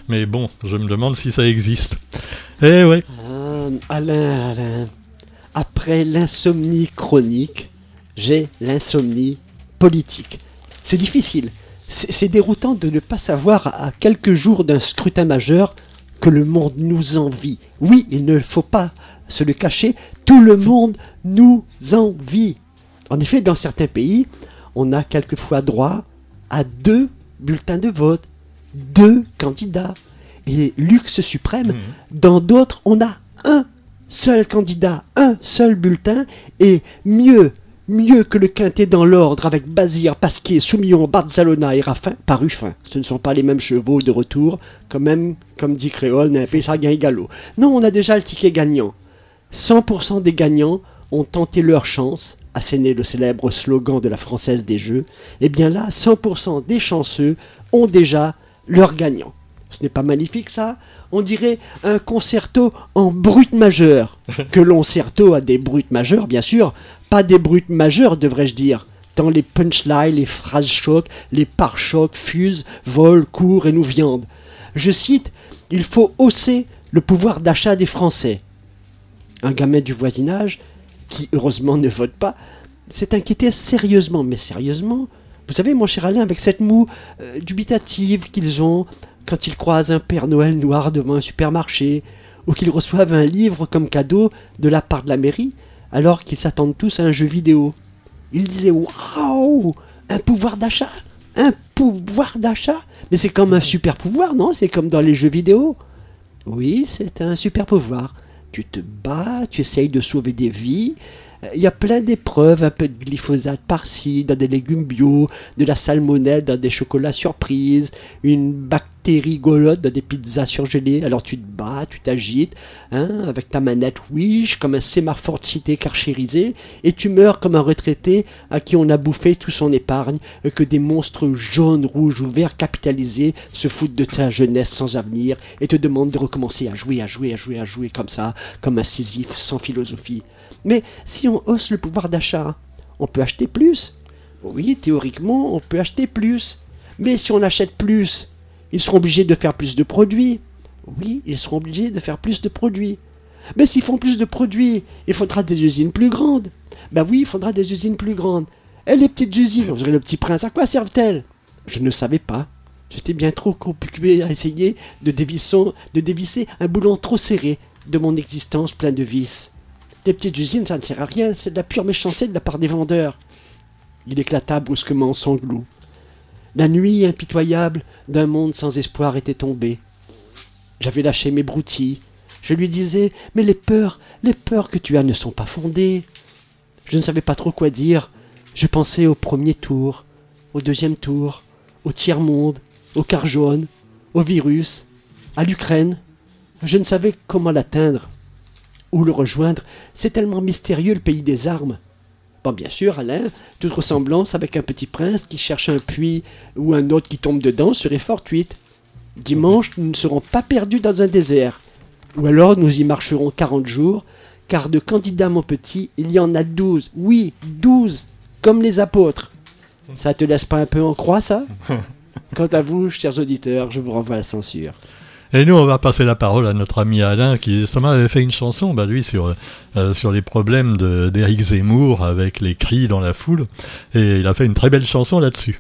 Mais bon, je me demande si ça existe. Eh ouais. Ah, Alain, Alain, après l'insomnie chronique, j'ai l'insomnie politique. C'est difficile. C'est, c'est déroutant de ne pas savoir à quelques jours d'un scrutin majeur que le monde nous envie. Oui, il ne faut pas se le cacher, tout le monde nous envie. En effet, dans certains pays, on a quelquefois droit à deux bulletins de vote, deux candidats. Et luxe suprême, mmh. dans d'autres, on a un seul candidat, un seul bulletin, et mieux, mieux que le quintet dans l'ordre avec Bazir, Pasquier, Soumillon, Barzalona et Raffin, pas Ruffin. Ce ne sont pas les mêmes chevaux de retour, quand même, comme dit Créole, Nimpé, Sarguin et Gallo. Non, on a déjà le ticket gagnant. cent pour cent des gagnants ont tenté leur chance, asséné le célèbre slogan de la Française des Jeux. Et bien là, cent pour cent des chanceux ont déjà leur gagnant. Ce n'est pas magnifique, ça? On dirait un concerto en brut majeur. Que l'oncerto a des bruts majeurs, bien sûr. Pas des bruts majeurs, devrais-je dire. Tant les punchlines, les phrases chocs, les pare-chocs fusent, volent, courent et nous viandent. Je cite, « Il faut hausser le pouvoir d'achat des Français. » Un gamin du voisinage, qui heureusement ne vote pas, s'est inquiété sérieusement, mais sérieusement. Vous savez, mon cher Alain, avec cette moue euh, dubitative qu'ils ont quand ils croisent un Père Noël noir devant un supermarché, ou qu'ils reçoivent un livre comme cadeau de la part de la mairie, alors qu'ils s'attendent tous à un jeu vidéo. Ils disaient « Waouh, un pouvoir d'achat, un pouvoir d'achat !» Mais c'est comme un super pouvoir, non? C'est comme dans les jeux vidéo. Oui, c'est un super pouvoir. Tu te bats, tu essayes de sauver des vies. Il y a plein d'épreuves, un peu de glyphosate par-ci, dans des légumes bio, de la salmonelle dans des chocolats surprises, une bactérie golotte dans des pizzas surgelées. Alors tu te bats, tu t'agites, hein, avec ta manette Wish, comme un sémaphore de cité carchérisé, et tu meurs comme un retraité à qui on a bouffé tout son épargne, que des monstres jaunes, rouges ou verts capitalisés se foutent de ta jeunesse sans avenir et te demandent de recommencer à jouer, à jouer, à jouer, à jouer comme ça, comme un Sisyphe sans philosophie. Mais si on hausse le pouvoir d'achat, on peut acheter plus. Oui, théoriquement, on peut acheter plus. Mais si on achète plus, ils seront obligés de faire plus de produits. Oui, ils seront obligés de faire plus de produits. Mais s'ils font plus de produits, il faudra des usines plus grandes. Ben oui, il faudra des usines plus grandes. Et les petites usines, on dirait le Petit Prince, à quoi servent-elles? Je ne savais pas. J'étais bien trop occupé à essayer de dévisser, de dévisser un boulon trop serré de mon existence plein de vices. Les petites usines, ça ne sert à rien, c'est de la pure méchanceté de la part des vendeurs. Il éclata brusquement en sanglots. La nuit impitoyable d'un monde sans espoir était tombée. J'avais lâché mes broutilles. Je lui disais, mais les peurs, les peurs que tu as ne sont pas fondées. Je ne savais pas trop quoi dire. Je pensais au premier tour, au deuxième tour, au tiers-monde, au quart jaune, au virus, à l'Ukraine. Je ne savais comment l'atteindre. Où le rejoindre, c'est tellement mystérieux le pays des armes. Bon, bien sûr, Alain, toute ressemblance avec un petit prince qui cherche un puits ou un autre qui tombe dedans serait fortuite. Dimanche, nous ne serons pas perdus dans un désert. Ou alors nous y marcherons quarante jours, car de candidats, mon petit, il y en a douze. Oui, douze, comme les apôtres. Ça te laisse pas un peu en croix, ça? Quant à vous, chers auditeurs, je vous renvoie à la censure. Et nous, on va passer la parole à notre ami Alain, qui justement avait fait une chanson, bah, lui, sur, euh, sur les problèmes de, d'Éric Zemmour avec les cris dans la foule. Et il a fait une très belle chanson là-dessus.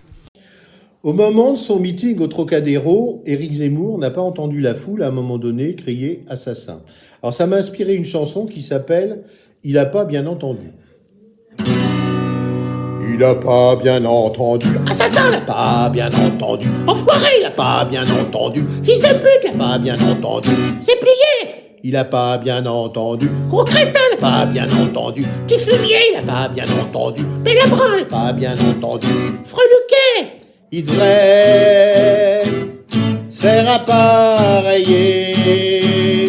Au moment de son meeting au Trocadéro, Éric Zemmour n'a pas entendu la foule à un moment donné crier « assassin ». Alors ça m'a inspiré une chanson qui s'appelle « Il a pas bien entendu ». Il a pas bien entendu, assassin l'a pas bien entendu, enfoiré l'a pas bien entendu, fils de pute l'a pas bien entendu, c'est plié. Il a pas bien entendu, gros crétin l'a pas bien entendu, petit fumier l'a pas bien entendu, Pélabrun l'a pas bien entendu, freluquet, il devrait faire appareiller,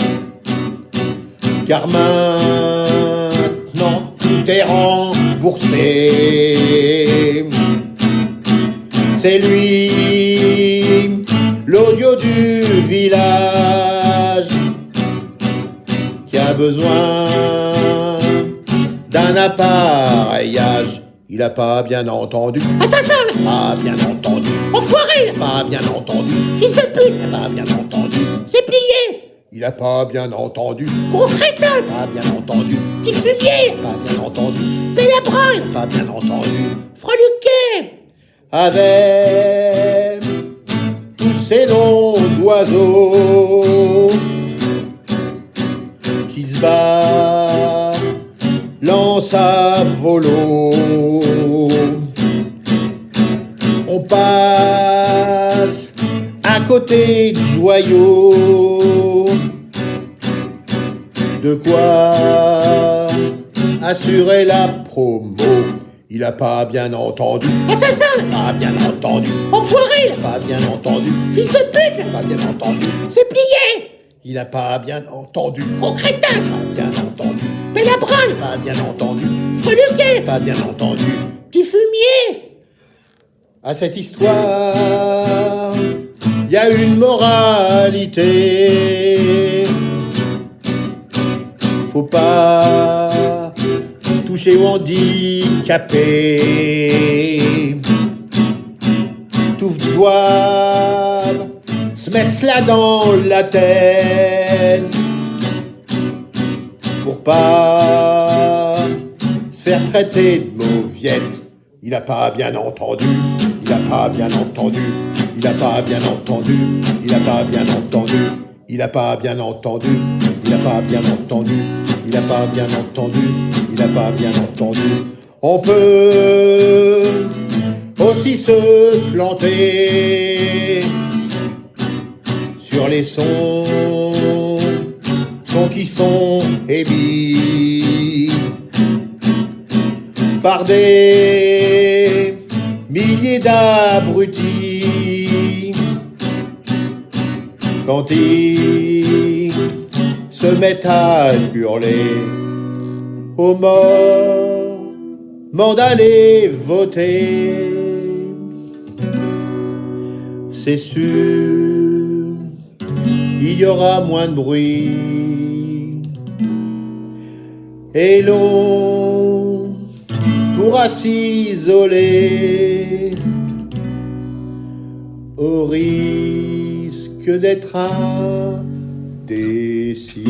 car maintenant tout est remboursé. C'est lui, l'audio du village, qui a besoin d'un appareillage. Il a pas bien entendu, assassin l'a pas bien entendu, enfoiré l'a pas bien entendu, fils de pute l'a pas bien il a pas bien entendu. Gros crétin, pas bien entendu. Petit fumier, pas bien entendu. Pélabrun, il a pas bien entendu. Freluquet, avec tous ces noms d'oiseaux qui se balancent à volo. On passe à côté du joyau, de quoi assurer la promo. Il a pas bien entendu. Assassin, il a pas bien entendu. Enfoiré, il a pas bien entendu. Fils de pute, il a pas bien entendu. C'est plié, il a pas bien entendu. Gros crétin, il a pas bien entendu. Pélabrun, il a pas bien entendu. Freluquet, il a pas bien entendu. Petit fumier. À cette histoire, il y a une moralité. Faut pas toucher aux handicapés. Tous doivent se mettre cela dans la tête pour pas se faire traiter de mauviette. Il a pas bien entendu, il a pas bien entendu, il a pas bien entendu, il a pas bien entendu, il a pas bien entendu, il a pas bien entendu, il a pas bien entendu, il a pas bien entendu. On peut aussi se planter sur les sons, sons qui sont émis par des milliers d'abrutis quand ils se mettent à hurler aux morts, morts d'aller voter. C'est sûr, il y aura moins de bruit et l'on pourra s'isoler au risque d'être indécis.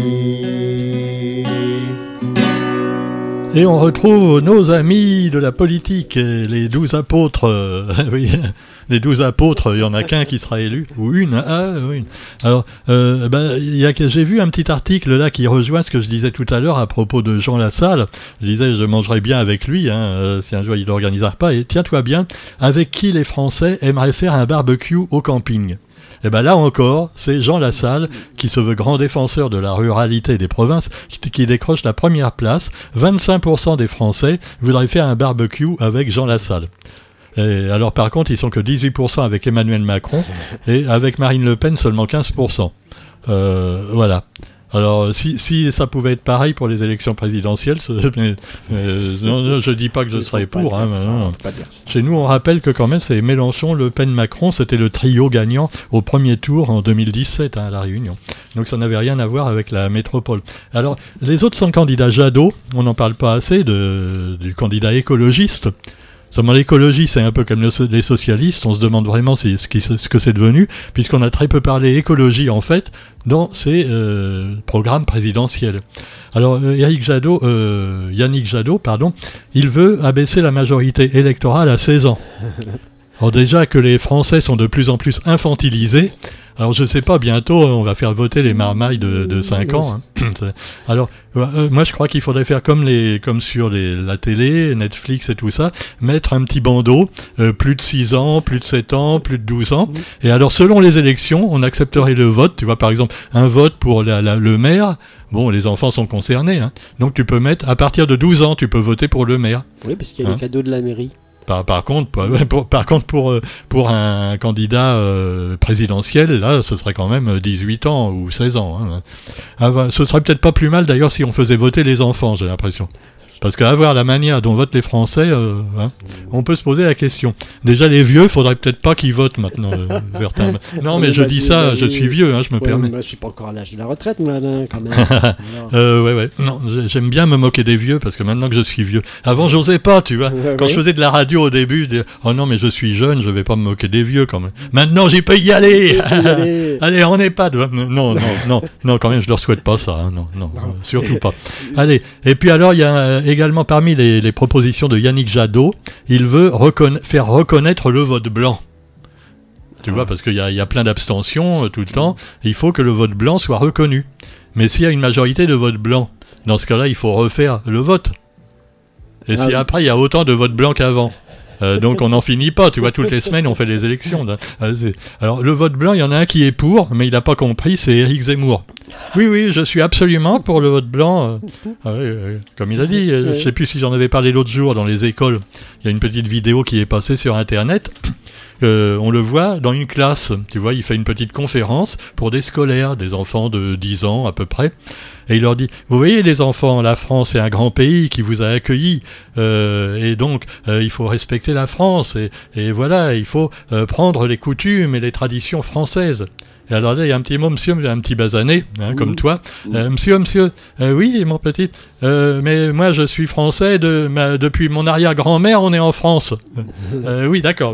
Et on retrouve nos amis de la politique, les douze apôtres. Euh, oui, les douze apôtres, il y en a qu'un qui sera élu, ou une. Ah, une. Alors, euh, ben, y a, j'ai vu un petit article là qui rejoint ce que je disais tout à l'heure à propos de Jean Lassalle. Je disais, je mangerais bien avec lui, hein, euh, si un jour il l'organisera pas. Et tiens-toi bien, avec qui les Français aimeraient faire un barbecue au camping? Et bien là encore, c'est Jean Lassalle, qui se veut grand défenseur de la ruralité des provinces, qui, qui décroche la première place. vingt-cinq pour cent des Français voudraient faire un barbecue avec Jean Lassalle. Et alors par contre, ils sont que dix-huit pour cent avec Emmanuel Macron, et avec Marine Le Pen, seulement quinze pour cent. Euh, voilà. Alors, si, si ça pouvait être pareil pour les élections présidentielles, mais, euh, non, je ne dis pas que je serais pour. Hein, ça, non. Chez nous, on rappelle que quand même, c'est Mélenchon, Le Pen, Macron, c'était le trio gagnant au premier tour en deux mille dix-sept hein, à La Réunion. Donc ça n'avait rien à voir avec la métropole. Alors, les autres sont candidats. Jadot, on n'en parle pas assez, de, du candidat écologiste. Seulement l'écologie, c'est un peu comme le, les socialistes, on se demande vraiment ce, qui, ce que c'est devenu, puisqu'on a très peu parlé écologie en fait dans ces euh, programmes présidentiels. Alors Yannick Jadot, euh, Yannick Jadot, pardon, il veut abaisser la majorité électorale à seize ans. Alors déjà que les Français sont de plus en plus infantilisés, alors je sais pas, bientôt on va faire voter les marmailles de, de cinq ans. Hein. Alors euh, moi je crois qu'il faudrait faire comme, les, comme sur les, la télé, Netflix et tout ça, mettre un petit bandeau, euh, plus de six ans, plus de sept ans, plus de douze ans. Et alors selon les élections, on accepterait le vote. Tu vois par exemple un vote pour la, la, le maire, bon les enfants sont concernés. Hein. Donc tu peux mettre, à partir de douze ans, tu peux voter pour le maire. Oui, parce qu'il y a hein. les cadeaux de la mairie. Par, par contre, pour, pour, par contre pour, pour un candidat euh, présidentiel, là, ce serait quand même dix-huit ans ou seize ans. Hein. Ah, ce serait peut-être pas plus mal d'ailleurs si on faisait voter les enfants, j'ai l'impression. Parce qu'à voir la manière dont votent les Français, euh, hein, on peut se poser la question. Déjà, les vieux, il faudrait peut-être pas qu'ils votent maintenant, euh, certains. Non, mais Oui, je bah, dis oui, ça, bah, je oui. suis vieux, hein, je me Ouais, permets. mais je suis pas encore à l'âge de la retraite, moi, là, quand même. Alors, Euh, ouais, ouais. Non, j'ai- j'aime bien me moquer des vieux parce que maintenant que je suis vieux. Avant, j'osais pas, tu vois. Ouais, Quand ouais. je faisais de la radio au début, je disais, oh non, mais je suis jeune, je vais pas me moquer des vieux quand même. Maintenant, j'y peux y aller. Allez. Allez, on n'est pas de... Non, non, non, non, quand même, je leur souhaite pas ça. hein, Non, non, euh, surtout pas. Allez. Et puis alors, il y a euh, également parmi les, les propositions de Yannick Jadot, il veut reconna- faire reconnaître le vote blanc. Tu vois, parce qu'il y a, il y a plein d'abstentions euh, tout le temps. Il faut que le vote blanc soit reconnu. Mais s'il y a une majorité de votes blancs, dans ce cas-là, il faut refaire le vote. Et Ah si oui. après, il y a autant de votes blancs qu'avant. Euh, donc on n'en finit pas, tu vois, toutes les semaines on fait des élections. là. Euh, c'est- Alors le vote blanc, il y en a un qui est pour, mais il n'a pas compris, c'est Éric Zemmour. Oui, oui, je suis absolument pour le vote blanc. euh. Ah oui, oui, comme il a dit, euh, je ne sais plus si j'en avais parlé l'autre jour dans les écoles, il y a une petite vidéo qui est passée sur Internet. Euh, on le voit dans une classe, tu vois, il fait une petite conférence pour des scolaires, des enfants de dix ans à peu près, et il leur dit, vous voyez les enfants, la France est un grand pays qui vous a accueillis, euh, et donc euh, il faut respecter la France, et, et voilà, il faut euh, prendre les coutumes et les traditions françaises. Et alors là, il y a un petit mot, monsieur, un petit basané, hein, comme toi. Euh, monsieur, monsieur, euh, oui, mon petit, euh, mais moi je suis français, de, ma, depuis mon arrière-grand-mère, on est en France. Euh, oui, d'accord.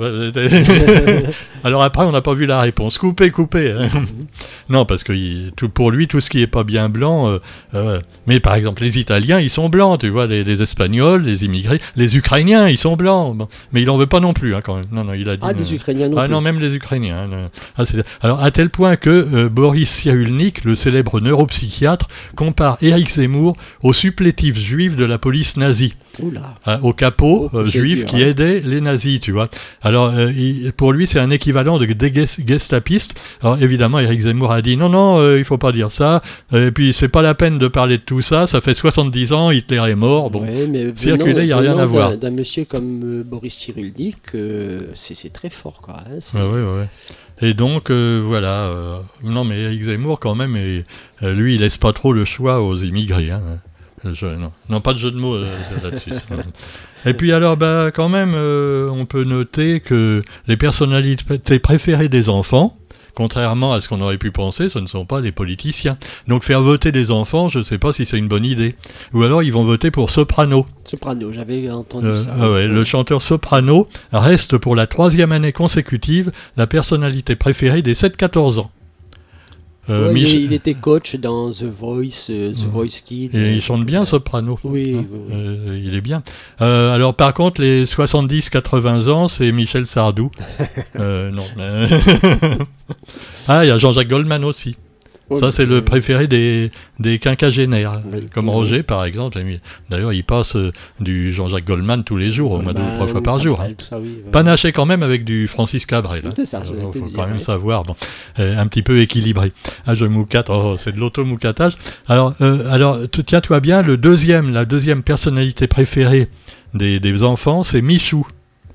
Alors après, on n'a pas vu la réponse. Coupez, coupez. hein. Non, parce que il- tout, pour lui, tout ce qui n'est pas bien blanc... euh, euh, mais par exemple, les Italiens, ils sont blancs, tu vois, les, les Espagnols, les immigrés, les Ukrainiens, ils sont blancs. Bon. Mais il n'en veut pas non plus, hein, quand même. Non, non, il a dit... Ah, non. des Ukrainiens non Ah plus. non, même les Ukrainiens. hein, non. Ah, c'est- Alors, à tel point que euh, Boris Cyrulnik, le célèbre neuropsychiatre, compare Éric Zemmour au supplétif juif de la police nazie, Oula. hein, au capot Oh, euh, c'est juif dur, qui hein. aidait les nazis, tu vois. Alors, euh, il- pour lui, c'est un équivalent de des ges- gestapistes. Alors, évidemment, Éric Zemmour a dit non, non, euh, il faut pas dire ça. Euh, et puis, c'est pas la peine de parler de tout ça. Ça fait soixante-dix ans, Hitler est mort. Bon, Ouais, mais venant- circuler, il n'y a rien venant à voir. d'un- D'un monsieur comme euh, Boris Cyrulnik, euh, c'est c'est très fort, quoi. hein, c'est- Ouais, ouais, ouais. Et donc, euh, voilà. euh, non, mais Éric Zemmour, quand même, et, euh, lui, il laisse pas trop le choix aux immigrés. Hein. Je- non. non, pas de jeu de mots euh, là-dessus. Et puis, alors, bah, quand même, euh, on peut noter que les personnalités préférées des enfants, contrairement à ce qu'on aurait pu penser, ce ne sont pas les politiciens. Donc, faire voter des enfants, je ne sais pas si c'est une bonne idée. Ou alors, ils vont voter pour Soprano. Soprano, j'avais entendu Euh, ça. ah ouais, le chanteur Soprano reste pour la troisième année consécutive la personnalité préférée des sept quatorze ans. Euh, Ouais, Mich- il, il était coach dans The Voice, euh, The Voice Kid. Et il chante bien, Soprano. Oui, Hein, oui, oui. euh, il est bien. Euh, alors, par contre, les soixante-dix quatre-vingts ans, c'est Michel Sardou. Euh, non. mais- ah, il y a Jean-Jacques Goldman aussi. Oh, Ça, c'est le euh, préféré des, des quinquagénaires. Oui. Comme Oui. Roger, par exemple. D'ailleurs, il passe euh, du Jean-Jacques Goldman tous les jours, au moins deux ou Goldman, trois fois par jour. hein. Cabrel, tout ça, oui, ouais. Panaché quand même avec du Francis Cabrel. hein. C'est ça, je Il voulais te faut dire, quand même ouais. savoir. Bon, euh, un petit peu équilibré. Ah, je moucate, oh, c'est de l'auto-moucatage. Alors, euh, alors t- tiens-toi bien, le deuxième, la deuxième personnalité préférée des, des enfants, c'est Michou.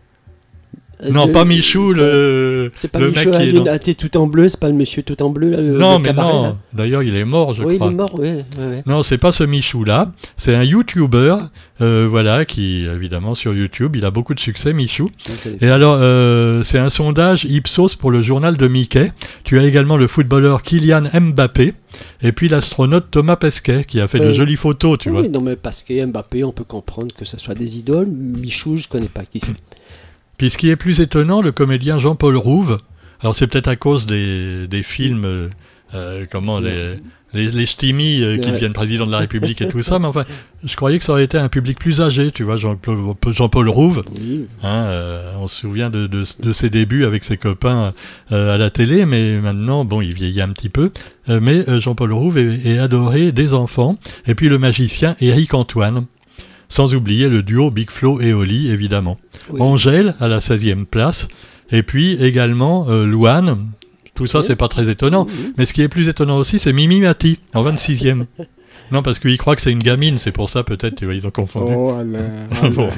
Euh, non, de- pas Michou, le, C'est pas le Michel mec qui est dans- à thé tout en bleu, c'est pas le monsieur tout en bleu, là, le, Non, le mais cabaret, non. là. D'ailleurs, il est mort, je Oui, crois. il est mort, oui. Ouais, ouais. Non, c'est pas ce Michou-là. C'est un YouTuber, euh, voilà, qui, évidemment, sur YouTube, il a beaucoup de succès, Michou. Je le connais. Et alors, euh, c'est un sondage Ipsos pour le journal de Mickey. Tu as également le footballeur Kylian Mbappé, et puis l'astronaute Thomas Pesquet, qui a fait de Ouais. jolies photos, tu vois. Oui, non, mais parce que Mbappé, on peut comprendre que ce soit des idoles. Michou, je connais pas qui c'est. Puis ce qui est plus étonnant, le comédien Jean-Paul Rouve, alors c'est peut-être à cause des, des films, euh, euh, comment, les, les, les ch'timis euh, qui Ouais. deviennent président de la République et tout ça, mais enfin, je croyais que ça aurait été un public plus âgé, tu vois, Jean-Paul Jean-Paul Rouve. Oui. Hein, euh, on se souvient de, de, de ses débuts avec ses copains euh, à la télé, mais maintenant, bon, il vieillit un petit peu. Euh, mais euh, Jean-Paul Rouve est, est adoré des enfants. Et puis le magicien Éric Antoine. Sans oublier le duo Big Flo et Oli, évidemment. Oui. Angèle, à la seizième place. Et puis également euh, Louane. Tout ça, Oui. c'est pas très étonnant. Oui. Mais ce qui est plus étonnant aussi, c'est Mimi Mati, en vingt-sixième. Non, parce qu'il croit que c'est une gamine, c'est pour ça peut-être, tu vois, ils ont confondu. Oh, Alain, Ah bon.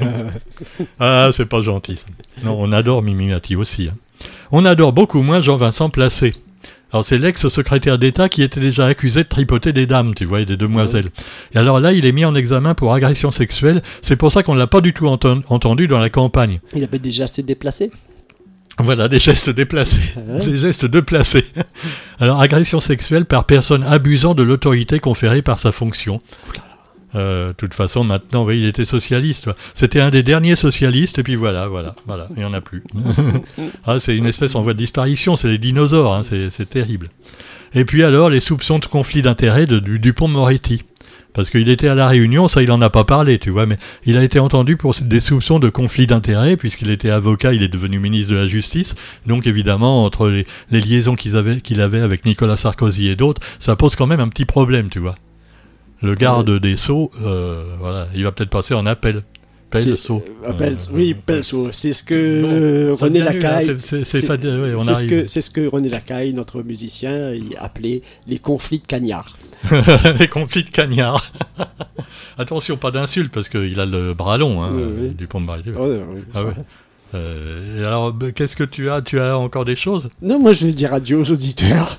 Ah, c'est pas gentil. Ça. Non, on adore Mimi Mati aussi. hein. On adore beaucoup moins Jean-Vincent Placé. Alors c'est l'ex-secrétaire d'État qui était déjà accusé de tripoter des dames, tu vois, et des demoiselles. Et alors là, il est mis en examen pour agression sexuelle. C'est pour ça qu'on ne l'a pas du tout enten- entendu dans la campagne. Il avait déjà se déplacer. Voilà, des gestes déplacés, Ouais. des gestes déplacés. Alors, agression sexuelle par personne abusant de l'autorité conférée par sa fonction. Euh, de toute façon, maintenant, oui, il était socialiste. C'était un des derniers socialistes, et puis voilà, voilà, voilà, il n'y en a plus. Ah, c'est une espèce en voie de disparition, c'est les dinosaures, hein, c'est, c'est terrible. Et puis alors, les soupçons de conflit d'intérêts de, du Dupond-Moretti. Parce qu'il était à La Réunion, ça il n'en a pas parlé, tu vois, mais il a été entendu pour des soupçons de conflit d'intérêts, puisqu'il était avocat, il est devenu ministre de la Justice, donc évidemment, entre les, les liaisons qu'ils avaient, qu'il avait avec Nicolas Sarkozy et d'autres, ça pose quand même un petit problème, tu vois. Le garde ouais. des Sceaux, euh, voilà, il va peut-être passer en appel. Pelso. Euh, Pelso. Euh, oui, Pelso. C'est ce que bon, René Lacaille. Hein, c'est, c'est, c'est, c'est, ouais, c'est, ce que, c'est ce que René Lacaille, notre musicien, il appelait les conflits de cagnards. Les conflits de cagnards. Attention, pas d'insulte parce qu'il a le bras long, hein, oui, oui. du pont de Barrière. Oh, oui, ah, ouais. Euh, et alors, qu'est-ce que tu as ? Tu as encore des choses ? Non, moi je vais dire adieu aux auditeurs.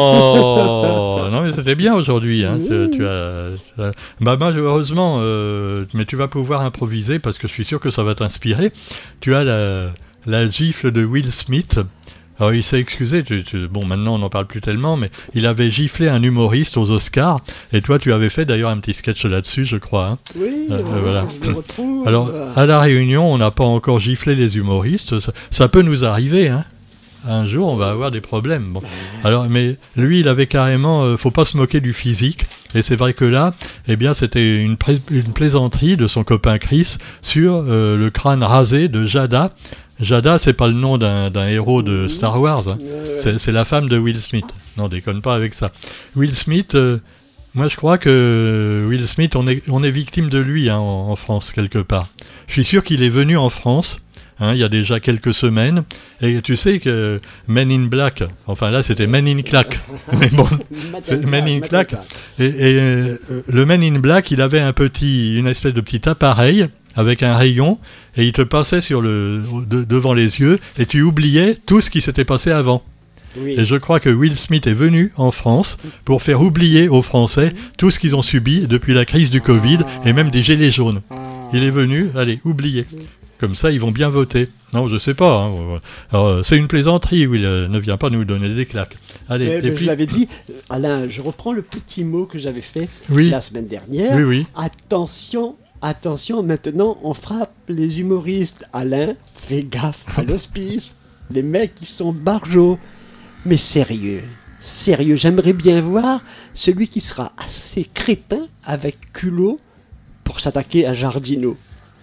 Oh non, mais c'était bien aujourd'hui. Hein. Oui. Tu, tu as, tu as... Bah, moi, heureusement, euh, mais tu vas pouvoir improviser parce que je suis sûr que ça va t'inspirer. Tu as la, la gifle de Will Smith. Alors, il s'est excusé. Tu, tu... Bon, maintenant, on n'en parle plus tellement, mais il avait giflé un humoriste aux Oscars. Et toi, tu avais fait d'ailleurs un petit sketch là-dessus, je crois. Hein. Oui, euh, euh, voilà. Je le retrouve. Alors, à La Réunion, on n'a pas encore giflé les humoristes. Ça, ça peut nous arriver, hein. Un jour, on va avoir des problèmes. Bon. Alors, mais lui, il avait carrément... Euh, faut pas se moquer du physique. Et c'est vrai que là, eh bien, c'était une, pra- une plaisanterie de son copain Chris sur euh, le crâne rasé de Jada. Jada, c'est pas le nom d'un, d'un héros de Star Wars. Hein. C'est, c'est la femme de Will Smith. Non, déconne pas avec ça. Will Smith... Euh, moi, je crois que Will Smith, on est, on est victime de lui hein, en, en France, quelque part. Je suis sûr qu'il est venu en France... Hein, il y a déjà quelques semaines, et tu sais que Men in Black, enfin là c'était Men in Clack, mais bon, c'est Men in Clack, et, et euh, le Men in Black, il avait un petit, une espèce de petit appareil avec un rayon, et il te passait sur le, de, devant les yeux, et tu oubliais tout ce qui s'était passé avant. Oui. Et je crois que Will Smith est venu en France pour faire oublier aux Français tout ce qu'ils ont subi depuis la crise du Covid, et même des gilets jaunes. Il est venu, allez, oubliez. Comme ça, ils vont bien voter. Non, je sais pas. Hein. Alors, c'est une plaisanterie, Will. Ne viens pas nous donner des claques. Allez, euh, et puis... Je l'avais dit, Alain, je reprends le petit mot que j'avais fait oui. la semaine dernière. Oui, oui. Attention, attention, maintenant, on frappe les humoristes. Alain, fais gaffe à l'hospice. Les mecs, ils sont barjots. Mais sérieux, sérieux, j'aimerais bien voir celui qui sera assez crétin avec culot pour s'attaquer à Jardino.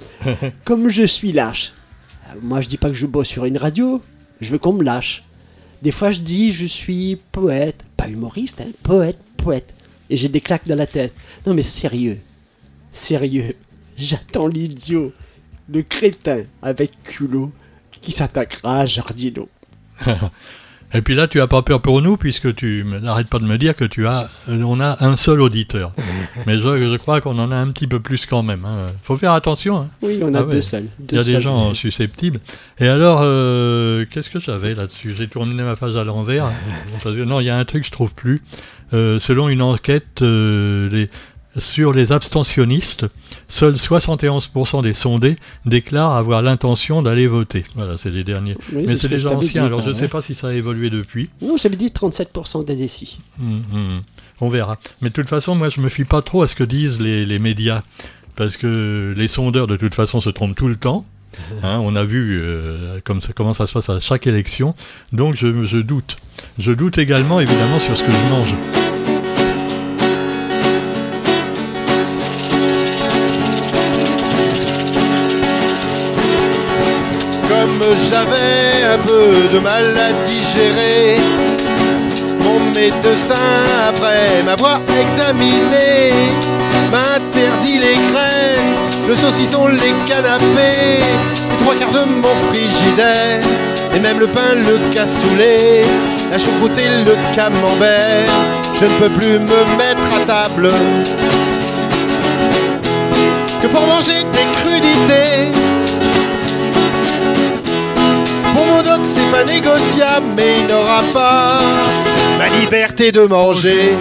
Comme je suis lâche, moi je dis pas que je bosse sur une radio, je veux qu'on me lâche. Des fois je dis je suis poète, pas humoriste, hein, poète, poète. Et j'ai des claques dans la tête. Non mais sérieux, sérieux, j'attends l'idiot, le crétin avec culot qui s'attaquera à Jardino. Et puis là, tu n'as pas peur pour nous, puisque tu n'arrêtes pas de me dire que tu as, on a un seul auditeur. Mais je, je crois qu'on en a un petit peu plus quand même. Il hein. faut faire attention. Hein. Oui, on a ah, deux ouais. seuls. Il y a des gens susceptibles. Et alors, euh, qu'est-ce que j'avais là-dessus ? J'ai tourné ma page à l'envers. Parce que non, il y a un truc que je ne trouve plus. Euh, selon une enquête euh, les, sur les abstentionnistes, seuls soixante et onze pour cent des sondés déclarent avoir l'intention d'aller voter. Voilà, c'est les derniers. Oui, mais c'est, c'est les gens anciens, dit, alors je ne sais pas si ça a évolué depuis. Non, j'avais dit trente-sept pour cent d'indécis. Hum, hum. On verra. Mais de toute façon, moi, je ne me fie pas trop à ce que disent les, les médias. Parce que les sondeurs, de toute façon, se trompent tout le temps. Hein, on a vu euh, comme ça, comment ça se passe à chaque élection. Donc, je, je doute. Je doute également, évidemment, sur ce que je mange. Comme j'avais un peu de mal à digérer, mon médecin, après m'avoir examiné, m'interdit les graisses, le saucisson, les canapés, les trois quarts de mon frigidaire, et même le pain, le cassoulet, la choucroute et le camembert. Je ne peux plus me mettre à table que pour manger des crudités. Pour mon bloc, c'est pas négociable, mais il n'aura pas ma liberté de manger.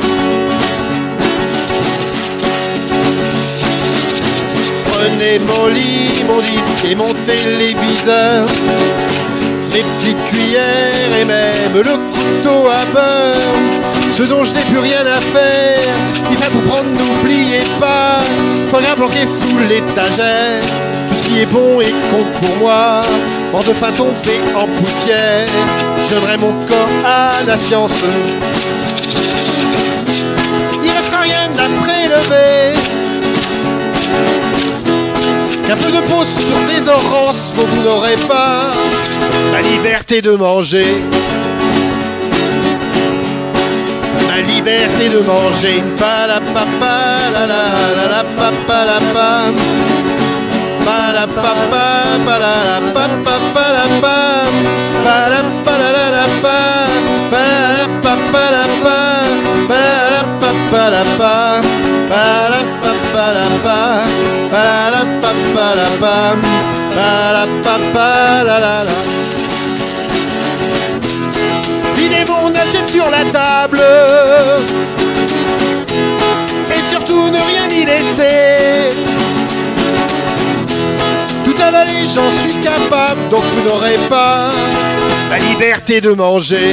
Prenez mon lit, mon disque et mon téléviseur, mes petites cuillères et même le couteau à beurre. Ce dont je n'ai plus rien à faire, il va vous prendre, n'oubliez pas, faut rien bloquer sous l'étagère. Tout ce qui est bon et compte pour moi, en de fin tombé en poussière, je donnerai mon corps à la science. Il restera rien à prélever, qu'un peu de pause sur des oranges, vous, vous n'aurez pas la liberté de manger. La liberté de manger. Pa la pa pa la la la la pa pa la pa. Pa la pa pa pa la la pa pa pa la pa. Pa la pa la la la pa. Pa la pa pa la pa. Pa la pa pa la pa. Pa la pa pa la pa. Pa la pa pa la pa. Pa la pa pa la la la. Videz mon assiette sur la table et surtout ne rien y laisser. Tout avaler, j'en suis capable, donc vous n'aurez pas la liberté de manger.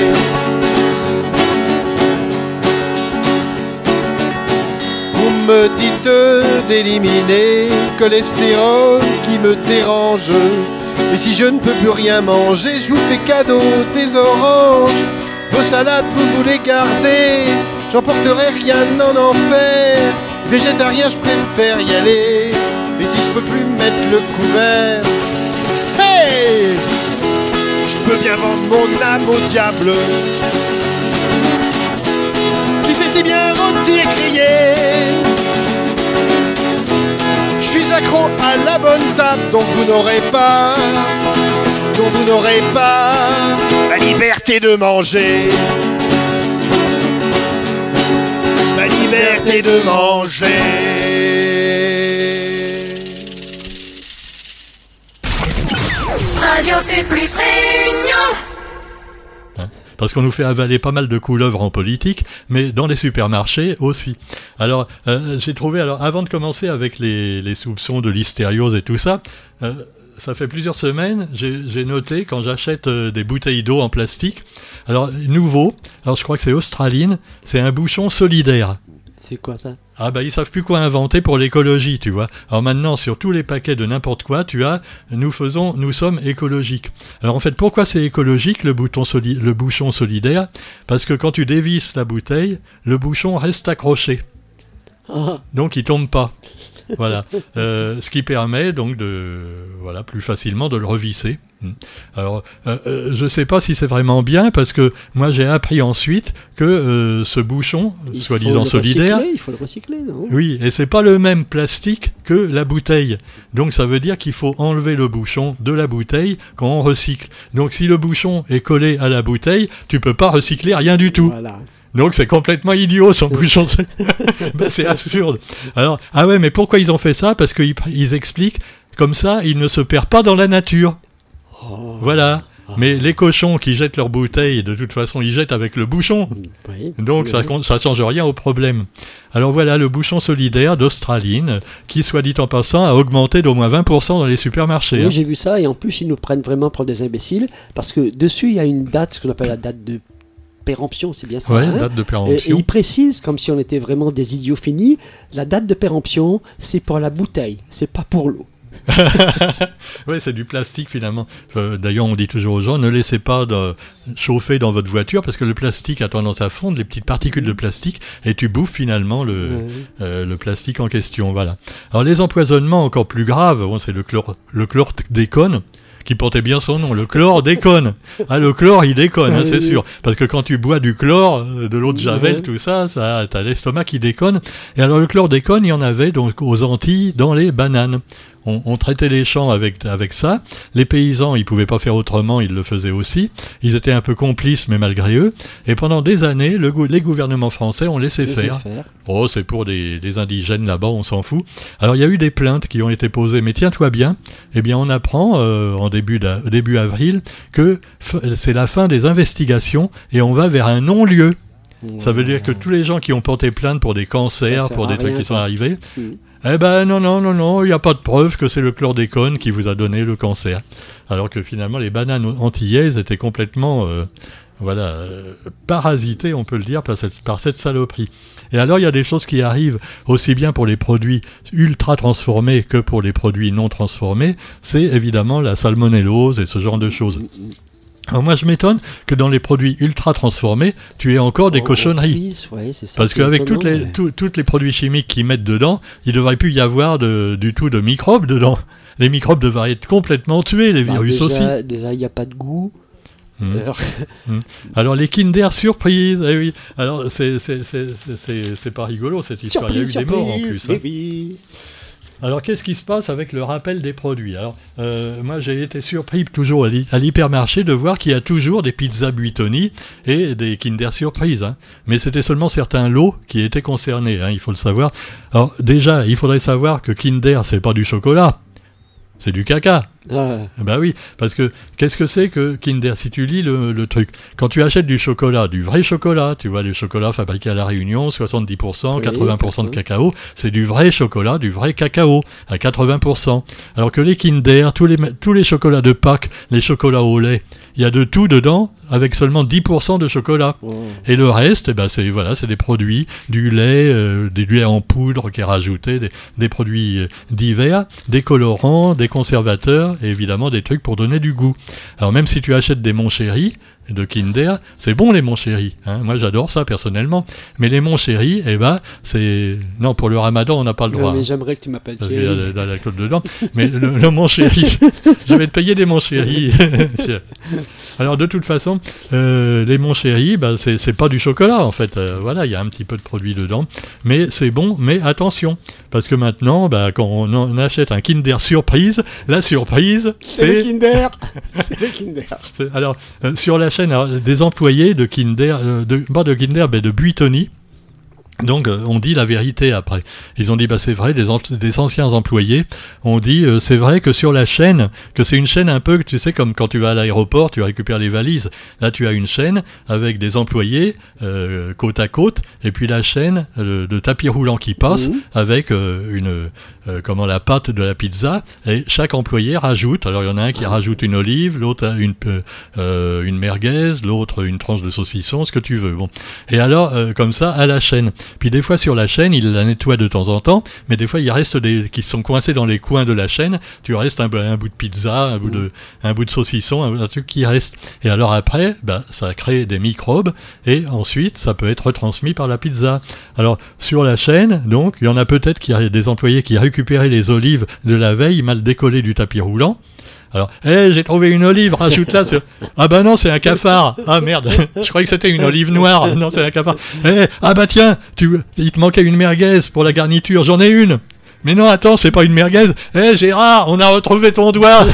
Vous me dites d'éliminer le cholestérol qui me dérange. Et si je ne peux plus rien manger, je vous fais cadeau des oranges. Vos salades, vous vous les gardez. J'emporterai rien en enfer. Végétarien, je préfère y aller. Mais si je peux plus mettre le couvert, hey, je peux bien vendre mon âme au diable, qui sait si bien rôti et crier. Je suis accro à la bonne table, donc vous n'aurez pas, donc vous n'aurez pas la liberté de manger. La liberté de manger. Radio Sud Plus Réunion. Parce qu'on nous fait avaler pas mal de couleuvres en politique, mais dans les supermarchés aussi. Alors, euh, j'ai trouvé, alors avant de commencer avec les, les soupçons de listériose et tout ça, euh, ça fait plusieurs semaines, j'ai, j'ai noté quand j'achète euh, des bouteilles d'eau en plastique, alors nouveau, alors je crois que c'est Australine, c'est un bouchon solidaire. C'est quoi ça ? Ah bah ils savent plus quoi inventer pour l'écologie, tu vois. Alors maintenant sur tous les paquets de n'importe quoi, tu as nous faisons nous sommes écologiques. Alors en fait pourquoi c'est écologique le bouton soli- le bouchon solidaire ? Parce que quand tu dévisses la bouteille, le bouchon reste accroché. Ah. Donc il tombe pas. Voilà. Euh, ce qui permet donc de voilà plus facilement de le revisser. Alors, euh, euh, je ne sais pas si c'est vraiment bien, parce que moi j'ai appris ensuite que euh, ce bouchon, Il soi-disant faut le solidaire, recycler, il faut le recycler, non ? oui, et c'est pas le même plastique que la bouteille. Donc ça veut dire qu'il faut enlever le bouchon de la bouteille quand on recycle. Donc si le bouchon est collé à la bouteille, tu peux pas recycler rien du tout. Voilà. Donc c'est complètement idiot son bouchon. Ben, c'est absurde. Alors, ah ouais, mais pourquoi ils ont fait ça ? Parce qu'ils ils expliquent, comme ça, il ne se perd pas dans la nature. Oh. Voilà. Mais les cochons qui jettent leurs bouteilles, de toute façon, ils jettent avec le bouchon. Oui, Donc oui, ça oui. ne change rien au problème. Alors voilà, le bouchon solidaire d'Australine, qui, soit dit en passant, a augmenté d'au moins vingt pour cent dans les supermarchés. Oui, hein. j'ai vu ça, et en plus, ils nous prennent vraiment pour des imbéciles, parce que dessus, il y a une date, ce qu'on appelle la date de péremption, c'est bien ça. Ouais, hein date de et, et péremption. ils précisent, comme si on était vraiment des idiots finis, la date de péremption, c'est pour la bouteille, c'est pas pour l'eau. Oui, c'est du plastique finalement. Euh, d'ailleurs, on dit toujours aux gens, ne laissez pas de chauffer dans votre voiture, parce que le plastique a tendance à fondre, les petites particules de plastique, et tu bouffes finalement le, Ouais. euh, le plastique en question. Voilà. Alors les empoisonnements encore plus graves, bon, c'est le, chlore, le chlordécone, qui portait bien son nom, le chlore déconne. Ah, le chlore, il déconne, hein, c'est sûr. Parce que quand tu bois du chlore, euh, de l'eau de Javel, Ouais. tout ça, ça t'as l'estomac qui déconne. Et alors le chlore déconne, il y en avait donc aux Antilles, dans les bananes. on, on traitait les champs avec, avec ça. Les paysans, ils pouvaient pas faire autrement, ils le faisaient aussi. Ils étaient un peu complices, mais malgré eux. Et pendant des années, le, les gouvernements français ont laissé Laissez faire. faire. Oh, c'est pour des, des indigènes là-bas, on s'en fout. Alors, il y a eu des plaintes qui ont été posées, mais tiens-toi bien, eh bien, on apprend euh, en début, début avril que f- c'est la fin des investigations et on va vers un non-lieu. Ça veut dire que tous les gens qui ont porté plainte pour des cancers, Ça sert pour à des trucs rien, qui sont quoi. arrivés, Mm. eh ben non, non, non, non, il n'y a pas de preuve que c'est le chlordécone qui vous a donné le cancer. Alors que finalement, les bananes antillaises étaient complètement euh, voilà, euh, parasitées, on peut le dire, par cette, par cette saloperie. Et alors, il y a des choses qui arrivent aussi bien pour les produits ultra transformés que pour les produits non transformés. C'est évidemment la salmonellose et ce genre de choses. Alors moi, je m'étonne que dans les produits ultra transformés, tu aies encore des En- en cochonneries. cuisse, ouais, c'est ça Parce qui est qu'avec toutes étonnant, les, mais- tout- toutes les produits chimiques qu'ils mettent dedans, il ne devrait plus y avoir de, du tout de microbes dedans. Les microbes devraient être complètement tués, les Bah, virus aussi. déjà, déjà, il n'y a pas de goût. Mm. Alors, Alors les Kinder Surprise, eh oui. Alors c'est, c'est, c'est, c'est, c'est, c'est pas rigolo cette histoire, il y a eu surprise, des morts en surprise, plus. hein. oui, oui. Alors, qu'est-ce qui se passe avec le rappel des produits ? Alors, euh, moi, j'ai été surpris toujours à, l'hy- à l'hypermarché de voir qu'il y a toujours des pizzas Buitoni et des Kinder Surprise. Hein. Mais c'était seulement certains lots qui étaient concernés, hein, il faut le savoir. Alors, déjà, il faudrait savoir que Kinder, c'est pas du chocolat, c'est du caca. Ah, Bah oui, parce que qu'est-ce que c'est que Kinder ? Si tu lis le, le truc, quand tu achètes du chocolat, du vrai chocolat, tu vois, le chocolat fabriqué à La Réunion, soixante-dix pour cent, Oui, quatre-vingts pour cent de exactement. cacao, c'est du vrai chocolat, du vrai cacao, à quatre-vingts pour cent. Alors que les Kinder, tous les, tous les chocolats de Pâques, les chocolats au lait, il y a de tout dedans, avec seulement dix pour cent de chocolat. oh. Et le reste, eh ben c'est voilà, c'est des produits, du lait, euh, des laits en poudre qui est rajouté, des, des produits euh, divers, des colorants, des conservateurs, et évidemment des trucs pour donner du goût. Alors même si tu achètes des Mon Chéri de Kinder, c'est bon les Mon Chéri. Hein, moi j'adore ça personnellement. Mais les Mon Chéri, eh ben c'est non pour le Ramadan on n'a pas le Non, droit. mais hein. j'aimerais que tu m'appelles Parce qu'il y a Thierry. de, de l'alcool dedans. Mais le, le Mon Chéri, je vais te payer des Mon Chéri. Alors de toute façon, euh, les Mon Chéri, bah, c'est, c'est pas du chocolat en fait. Euh, voilà, il y a un petit peu de produit dedans. Mais c'est bon, mais attention. Parce que maintenant, bah, quand on, on achète un Kinder Surprise, la surprise, C'est le Kinder. C'est le Kinder. c'est- alors, euh, sur la chaîne, alors, des employés de Kinder, euh, de, pas de Kinder, mais de Buitoni, donc euh, on dit la vérité après. Ils ont dit, bah c'est vrai, des, an- des anciens employés ont dit, euh, c'est vrai que sur la chaîne, que c'est une chaîne un peu, tu sais, comme quand tu vas à l'aéroport, tu récupères les valises. Là, tu as une chaîne avec des employés euh, côte à côte, et puis la chaîne euh, de tapis roulant qui passe Mhm. avec euh, une, euh, comment, la pâte de la pizza, et chaque employé rajoute. Alors il y en a un qui rajoute une olive, l'autre une, euh, euh, une merguez, l'autre une tranche de saucisson, ce que tu veux. Bon. Et alors, euh, comme ça, à la chaîne. Puis des fois sur la chaîne, il la nettoie de temps en temps, mais des fois il reste des qui sont coincés dans les coins de la chaîne. Tu restes un, un bout de pizza, un bout de, un bout de saucisson, un, un truc qui reste. Et alors après, bah, ça crée des microbes et ensuite ça peut être retransmis par la pizza. Alors sur la chaîne, donc, il y en a peut-être qui a des employés qui récupéraient les olives de la veille mal décollées du tapis roulant. Alors, hé, j'ai trouvé une olive, rajoute-la. sur- Ah bah non, c'est un cafard. Ah merde, je croyais que c'était une olive noire. Non, c'est un cafard. Hé, ah bah tiens, tu, il te manquait une merguez pour la garniture, j'en ai une. Mais non, attends, c'est pas une merguez. Hé, Gérard, on a retrouvé ton doigt.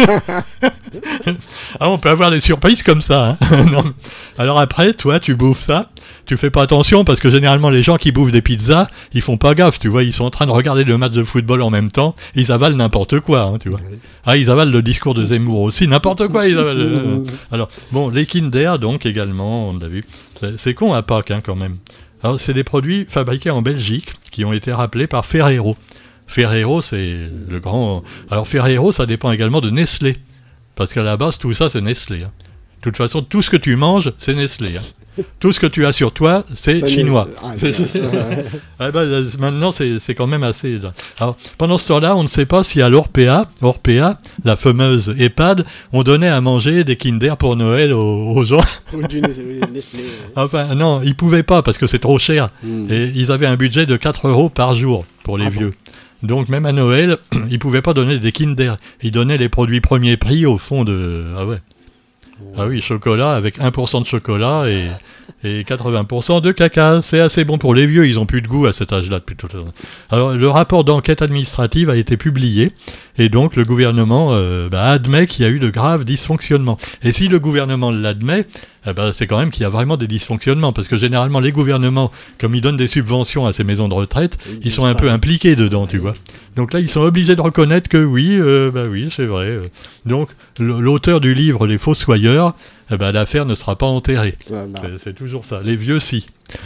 Ah, on peut avoir des surprises comme ça. Hein. Non. Alors après, toi, tu bouffes ça. Tu fais pas attention parce que généralement les gens qui bouffent des pizzas, ils font pas gaffe, tu vois, ils sont en train de regarder le match de football en même temps, ils avalent n'importe quoi, hein, tu vois. Ah, ils avalent le discours de Zemmour aussi, n'importe quoi, ils avalent. euh, Alors, bon, les Kinder, donc, également, on l'a vu. C'est, c'est con à Pâques, hein, quand même. Alors, c'est des produits fabriqués en Belgique qui ont été rappelés par Ferrero. Ferrero, c'est le grand... Alors, Ferrero, ça dépend également de Nestlé. Parce qu'à la base, tout ça, c'est Nestlé. Hein. De toute façon, tout ce que tu manges, c'est Nestlé. Hein. Tout ce que tu as sur toi, c'est Ça chinois. n'est- ah, C'est- Ah ben, là, maintenant, c'est, c'est quand même assez... Alors, pendant ce temps-là, on ne sait pas si à l'Orpea, Orpea, la fameuse EHPAD, on donnait à manger des Kinder pour Noël aux, aux gens. Ou du Nestlé, Nestlé, ouais. Enfin, non, ils pouvaient pas parce que c'est trop cher. Mm. Et ils avaient un budget de quatre euros par jour pour les Ah bon. vieux. Donc même à Noël, ils pouvaient pas donner des Kinder. Ils donnaient les produits premier prix au fond de... Ah ouais. Ah oui, chocolat avec un pour cent de chocolat et, et quatre-vingts pour cent de caca. C'est assez bon pour les vieux, ils n'ont plus de goût à cet âge-là depuis tout le temps. Alors, le rapport d'enquête administrative a été publié, et donc le gouvernement euh, bah, admet qu'il y a eu de graves dysfonctionnements. Et si le gouvernement l'admet, eh ben, c'est quand même qu'il y a vraiment des dysfonctionnements, parce que généralement les gouvernements, comme ils donnent des subventions à ces maisons de retraite, ils, ils sont un pas. peu impliqués dedans, tu vois. Donc là, ils sont obligés de reconnaître que oui, euh, bah oui, c'est vrai. Donc l'auteur du livre Les Fossoyeurs, eh ben, l'affaire ne sera pas enterrée. Voilà. C'est, c'est toujours ça. Les vieux, si.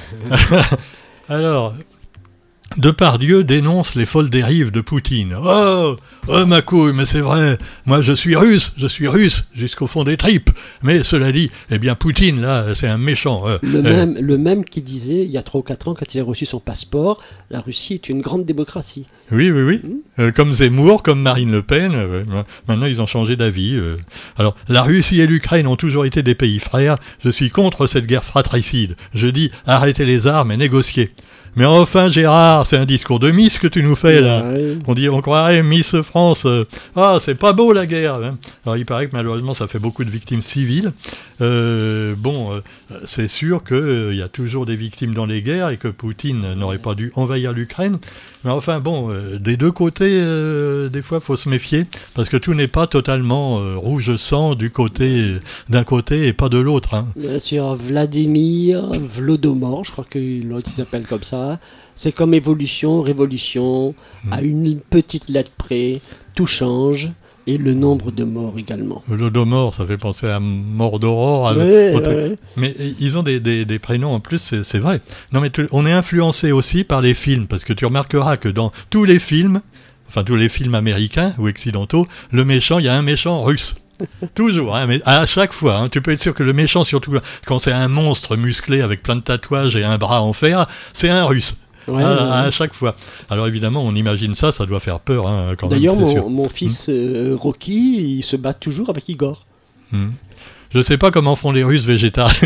Alors, Depardieu dénonce les folles dérives de Poutine. Oh, oh ma couille, mais c'est vrai, moi je suis russe, je suis russe, jusqu'au fond des tripes. Mais cela dit, eh bien Poutine, là, c'est un méchant. Euh, le, euh, même, le même qui disait, il y a trois ou quatre ans, quand il a reçu son passeport, la Russie est une grande démocratie. Oui, oui, oui. Mmh. Euh, comme Zemmour, comme Marine Le Pen, euh, maintenant ils ont changé d'avis. Euh. Alors, la Russie et l'Ukraine ont toujours été des pays frères. Je suis contre cette guerre fratricide. Je dis, arrêtez les armes et négociez. Mais enfin, Gérard, c'est un discours de Miss que tu nous fais, là. Ouais. On dit, on croirait Miss France. Euh, ah, c'est pas beau, la guerre. Hein. Alors, il paraît que malheureusement, ça fait beaucoup de victimes civiles. Euh, bon, euh, c'est sûr qu'il euh, y a toujours des victimes dans les guerres et que Poutine n'aurait pas dû envahir l'Ukraine. Mais enfin, bon, euh, des deux côtés, euh, des fois, il faut se méfier, parce que tout n'est pas totalement euh, rouge sang du côté, d'un côté et pas de l'autre. Hein. Bien sûr, Vladimir Vlodomor, je crois que l'autre s'appelle comme ça. C'est comme évolution, révolution, mmh. à une petite lettre près, tout change. Et le nombre de morts également. Vlodomor, ça fait penser à Mordoror. Avec ouais, ouais. Mais ils ont des, des, des prénoms en plus, c'est, c'est vrai. Non, mais tu, on est influencé aussi par les films, parce que tu remarqueras que dans tous les films, enfin tous les films américains ou occidentaux, le méchant, il y a un méchant russe. Toujours, hein, mais à chaque fois, hein, tu peux être sûr que le méchant, surtout quand c'est un monstre musclé avec plein de tatouages et un bras en fer, c'est un russe. Ouais, à, ouais. à chaque fois. Alors évidemment, on imagine ça, ça doit faire peur hein, quand D'ailleurs, même. D'ailleurs, mon, mon fils mmh. euh, Rocky, il se bat toujours avec Igor. Mmh. Je sais pas comment font les Russes végétariens.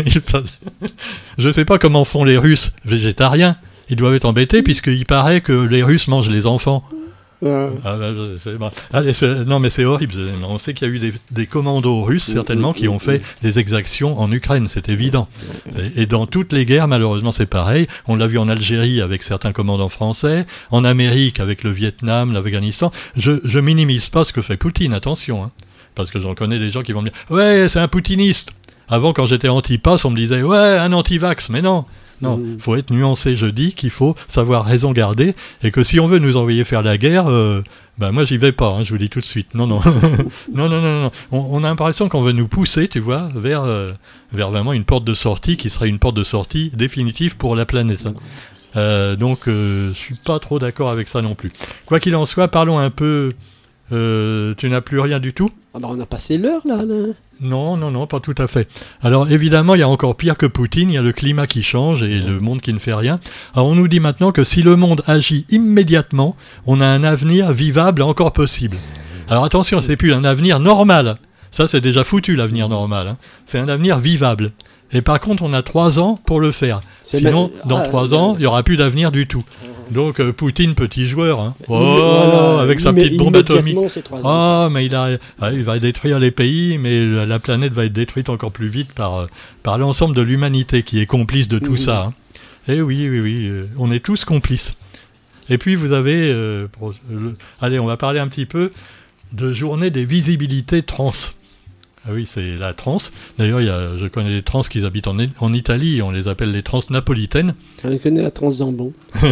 Je sais pas comment font les Russes végétariens. Ils doivent être embêtés mmh. puisqu'il paraît que les Russes mangent les enfants. Ouais. Ah, bah, c'est, bah, allez, c'est, non mais c'est horrible. On sait qu'il y a eu des, des commandos russes certainement qui ont fait des exactions en Ukraine, c'est évident. Et dans toutes les guerres, malheureusement, c'est pareil. On l'a vu en Algérie avec certains commandants français, en Amérique avec le Vietnam, l'Afghanistan. Je, je minimise pas ce que fait Poutine, attention, hein, parce que j'en connais des gens qui vont me dire « Ouais, c'est un poutiniste ». Avant, quand j'étais anti-pass, on me disait « Ouais, un anti-vax », mais non. Non, il mmh. faut être nuancé, je dis qu'il faut savoir raison garder, et que si on veut nous envoyer faire la guerre, euh, ben moi j'y vais pas, hein, je vous dis tout de suite. Non, non, non, non, non, non. On, on a l'impression qu'on veut nous pousser, tu vois, vers, euh, vers vraiment une porte de sortie qui serait une porte de sortie définitive pour la planète. Hein. Euh, donc, euh, je suis pas trop d'accord avec ça non plus. Quoi qu'il en soit, parlons un peu. Euh, tu n'as plus rien du tout ? Ah bah on a passé l'heure là, là. Non, non, non, pas tout à fait. Alors évidemment, il y a encore pire que Poutine, il y a le climat qui change et le monde qui ne fait rien. Alors on nous dit maintenant que si le monde agit immédiatement, on a un avenir vivable et encore possible. Alors attention, c'est plus un avenir normal. Ça, c'est déjà foutu, l'avenir normal. Hein. C'est un avenir vivable. Et par contre, on a trois ans pour le faire. C'est Sinon, même... dans ah, trois ans, il n'y aura plus d'avenir du tout. Donc, euh, Poutine, petit joueur, hein. Oh, voilà, avec sa petite bombe atomique. Ah, oh, mais il, a, ah, il va détruire les pays, mais la, la planète va être détruite encore plus vite par, euh, par l'ensemble de l'humanité qui est complice de tout mmh. ça. Hein. Et oui, oui, oui, euh, on est tous complices. Et puis, vous avez... Euh, pour, le, allez, on va parler un petit peu de journée des visibilités trans. Ah oui, c'est la trans. D'ailleurs, il y a, je connais les trans qui habitent en, en Italie, on les appelle les trans napolitaines. Je connais la trans Zambon.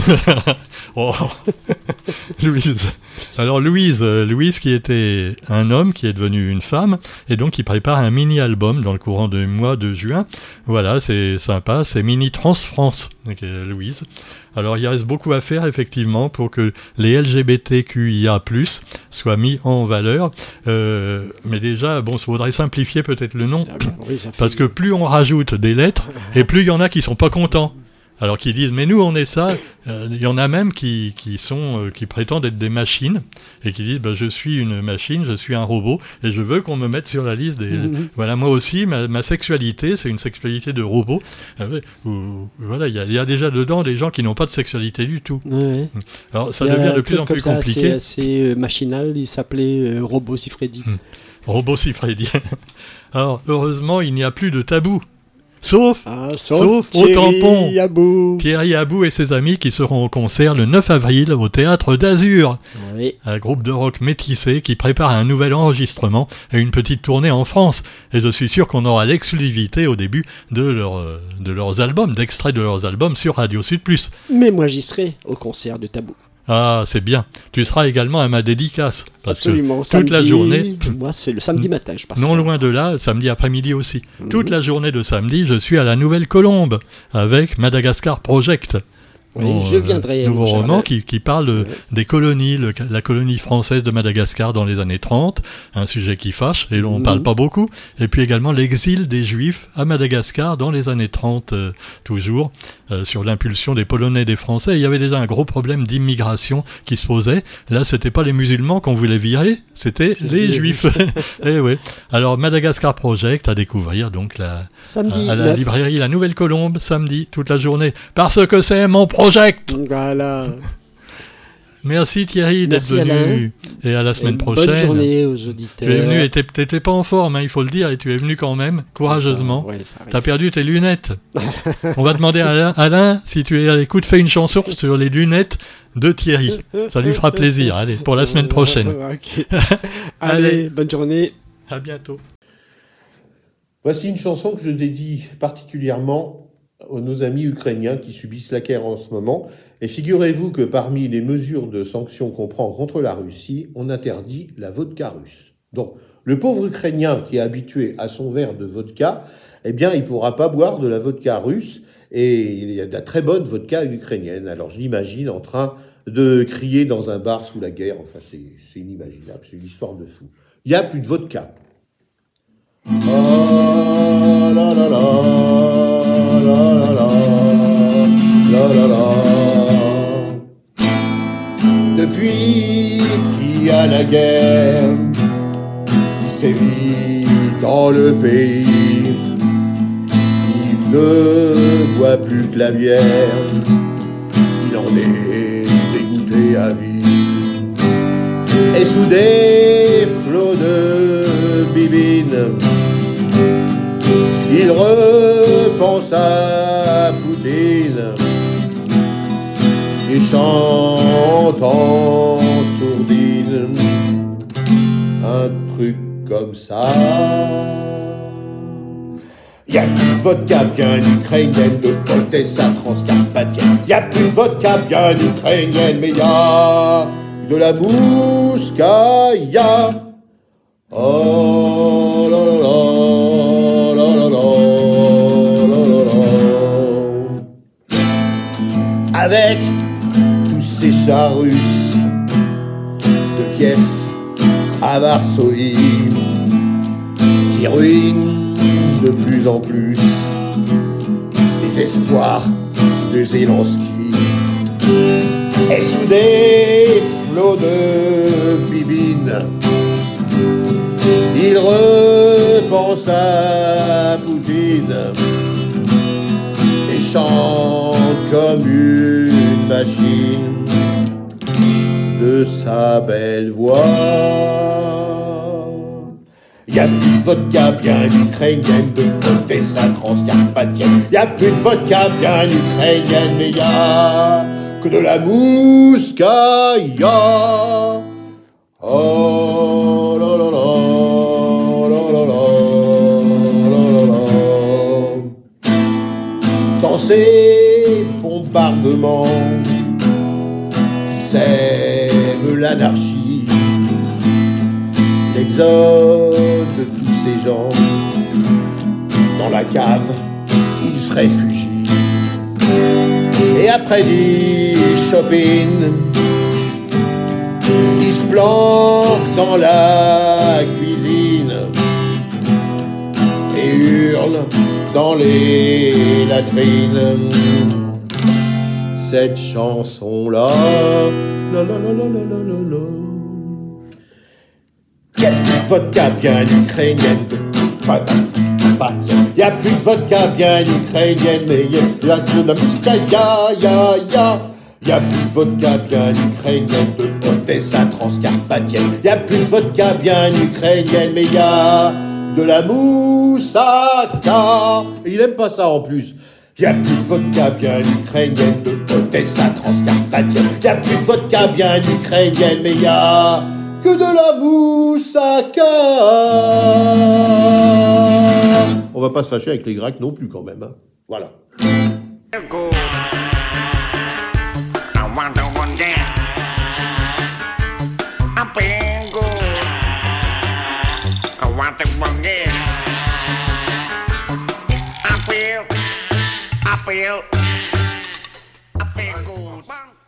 Oh, Louise. Alors Louise, euh, Louise qui était un homme qui est devenu une femme et donc qui prépare un mini-album dans le courant du mois de juin. Voilà, c'est sympa, c'est Mini Trans France, donc, euh, Louise. Alors il reste beaucoup à faire effectivement pour que les L G B T Q I A plus, soient mis en valeur. Euh, mais déjà, bon, il faudrait simplifier peut-être le nom, ah ben oui, parce que plus on rajoute des lettres, et plus il y en a qui sont pas contents. Alors qu'ils disent, mais nous on est ça, il euh, y en a même qui, qui, sont, euh, qui prétendent être des machines, et qui disent, bah, je suis une machine, je suis un robot, et je veux qu'on me mette sur la liste des... Mmh. Voilà, moi aussi, ma, ma sexualité, c'est une sexualité de robot. Euh, où, voilà, il y, y a déjà dedans des gens qui n'ont pas de sexualité du tout. Ouais. Alors ça devient de plus en plus ça, compliqué. C'est assez euh, machinal, il s'appelait euh, Robot Sifredi. Mmh. Robot Sifredi. Alors, heureusement, il n'y a plus de tabou. Sauf, Ah, sauf, au Thierry tampon. Abou. Thierry Abou et ses amis qui seront au concert le neuf avril au Théâtre d'Azur. Oui. Un groupe de rock métissé qui prépare un nouvel enregistrement et une petite tournée en France. Et je suis sûr qu'on aura l'exclusivité au début de, leur, euh, de leurs albums, d'extraits de leurs albums sur Radio Sud Plus. Mais moi, j'y serai au concert de Tabou. Ah, c'est bien. Tu seras également à ma dédicace. Parce Absolument. que toute Samedi, la journée... Moi, c'est le samedi matin, je passe. Non loin de là, samedi après-midi aussi. Mhm. Toute la journée de samedi, je suis à la Nouvelle Colombe avec Madagascar Project. Oui, Mon, je viendrai, euh, nouveau mon cher roman Alain. qui, qui parle euh, Ouais. des colonies, le- la colonie française de Madagascar dans les années trente, un sujet qui fâche et l'on ne Mhm. parle pas beaucoup, et puis également l'exil des Juifs à Madagascar dans les années trente, euh, toujours, euh, sur l'impulsion des Polonais et des Français. Il y avait déjà un gros problème d'immigration qui se posait. Là, c'était pas les musulmans qu'on voulait virer, c'était les Les Juifs. Eh oui. Alors, Madagascar Project à découvrir donc la, Samedi à, à la neuf. librairie La Nouvelle Colombe, samedi, toute la journée, parce que c'est mon projet. Voilà. Merci Thierry d'être Merci, venu. Et à la semaine Et prochaine. Bonne journée aux auditeurs. Tu es venu et t'es- t'étais pas en forme, hein, il faut le dire, et tu es venu quand même, courageusement. Ça, ouais, ça arrive. T'as perdu tes lunettes. On va demander à Alain, Alain, si tu es à l'écoute, fais une chanson sur les lunettes de Thierry. Ça lui fera plaisir. Allez, pour la semaine prochaine. Ok. Allez. Allez, bonne journée. À bientôt. Voici une chanson que je dédie particulièrement à nos amis ukrainiens qui subissent la guerre en ce moment. Et figurez-vous que parmi les mesures de sanctions qu'on prend contre la Russie, on interdit la vodka russe. Donc, le pauvre Ukrainien qui est habitué à son verre de vodka, eh bien, il ne pourra pas boire de la vodka russe. Et il y a de la très bonne vodka ukrainienne. Alors, je l'imagine en train de crier dans un bar sous la guerre. Enfin, c'est, c'est inimaginable. C'est une histoire de fou. Il n'y a plus de vodka. Ah, la, la, la, la, la, la, la, la, la. Depuis qu'il y a la guerre qui sévit dans le pays, il ne boit plus que la bière, il en est dégoûté à vie. Et sous des flots de bibine, il repense à Poutine et chante en sourdine un truc comme ça. Y'a plus de vodka bien ukrainienne de Odessa transcarpathienne. Y'a plus de vodka bien ukrainienne, mais y'a de la mouskaïa. Oh la la la la la la la la. Avec tous ces chars russes de Kiev à Varsovie qui ruinent de plus en plus les espoirs de Zelensky. Et sous des flots de bibine, il repense à Poutine et chante comme une machine de sa belle voix. Y'a plus de vodka bien ukrainienne de Odessa transcarpathienne. Y'a plus de vodka bien ukrainienne, mais y'a que de la mouskaïa. Oh la la la la la la la la. Dans ces bombardements qui sèment l'anarchie, l'exode de tous ces gens, dans la cave, ils se réfugient. Et après du shopping, ils se planquent dans la cuisine et hurlent dans les latrines cette chanson-là. La la la la la la la la. Y'a plus de vodka bien ukrainienne de Y'a plus de vodka bien ukrainienne, mais y'a de la musique, ya ya ya. Y'a plus de vodka bien ukrainienne de Odessa transcarpathienne. Y'a plus de vodka bien ukrainienne, mais y'a de la moussaka. Et il aime pas ça en plus. Y a plus de vodka bien ukrainienne de Odessa transcarpathienne. Y a plus de vodka bien ukrainienne, mais y a que de la moussaka. On va pas se fâcher avec les Grecs non plus quand même, hein. Voilà. Feel good. I want to one dance. I feel good. I want to one dance. I feel, I feel, I feel good.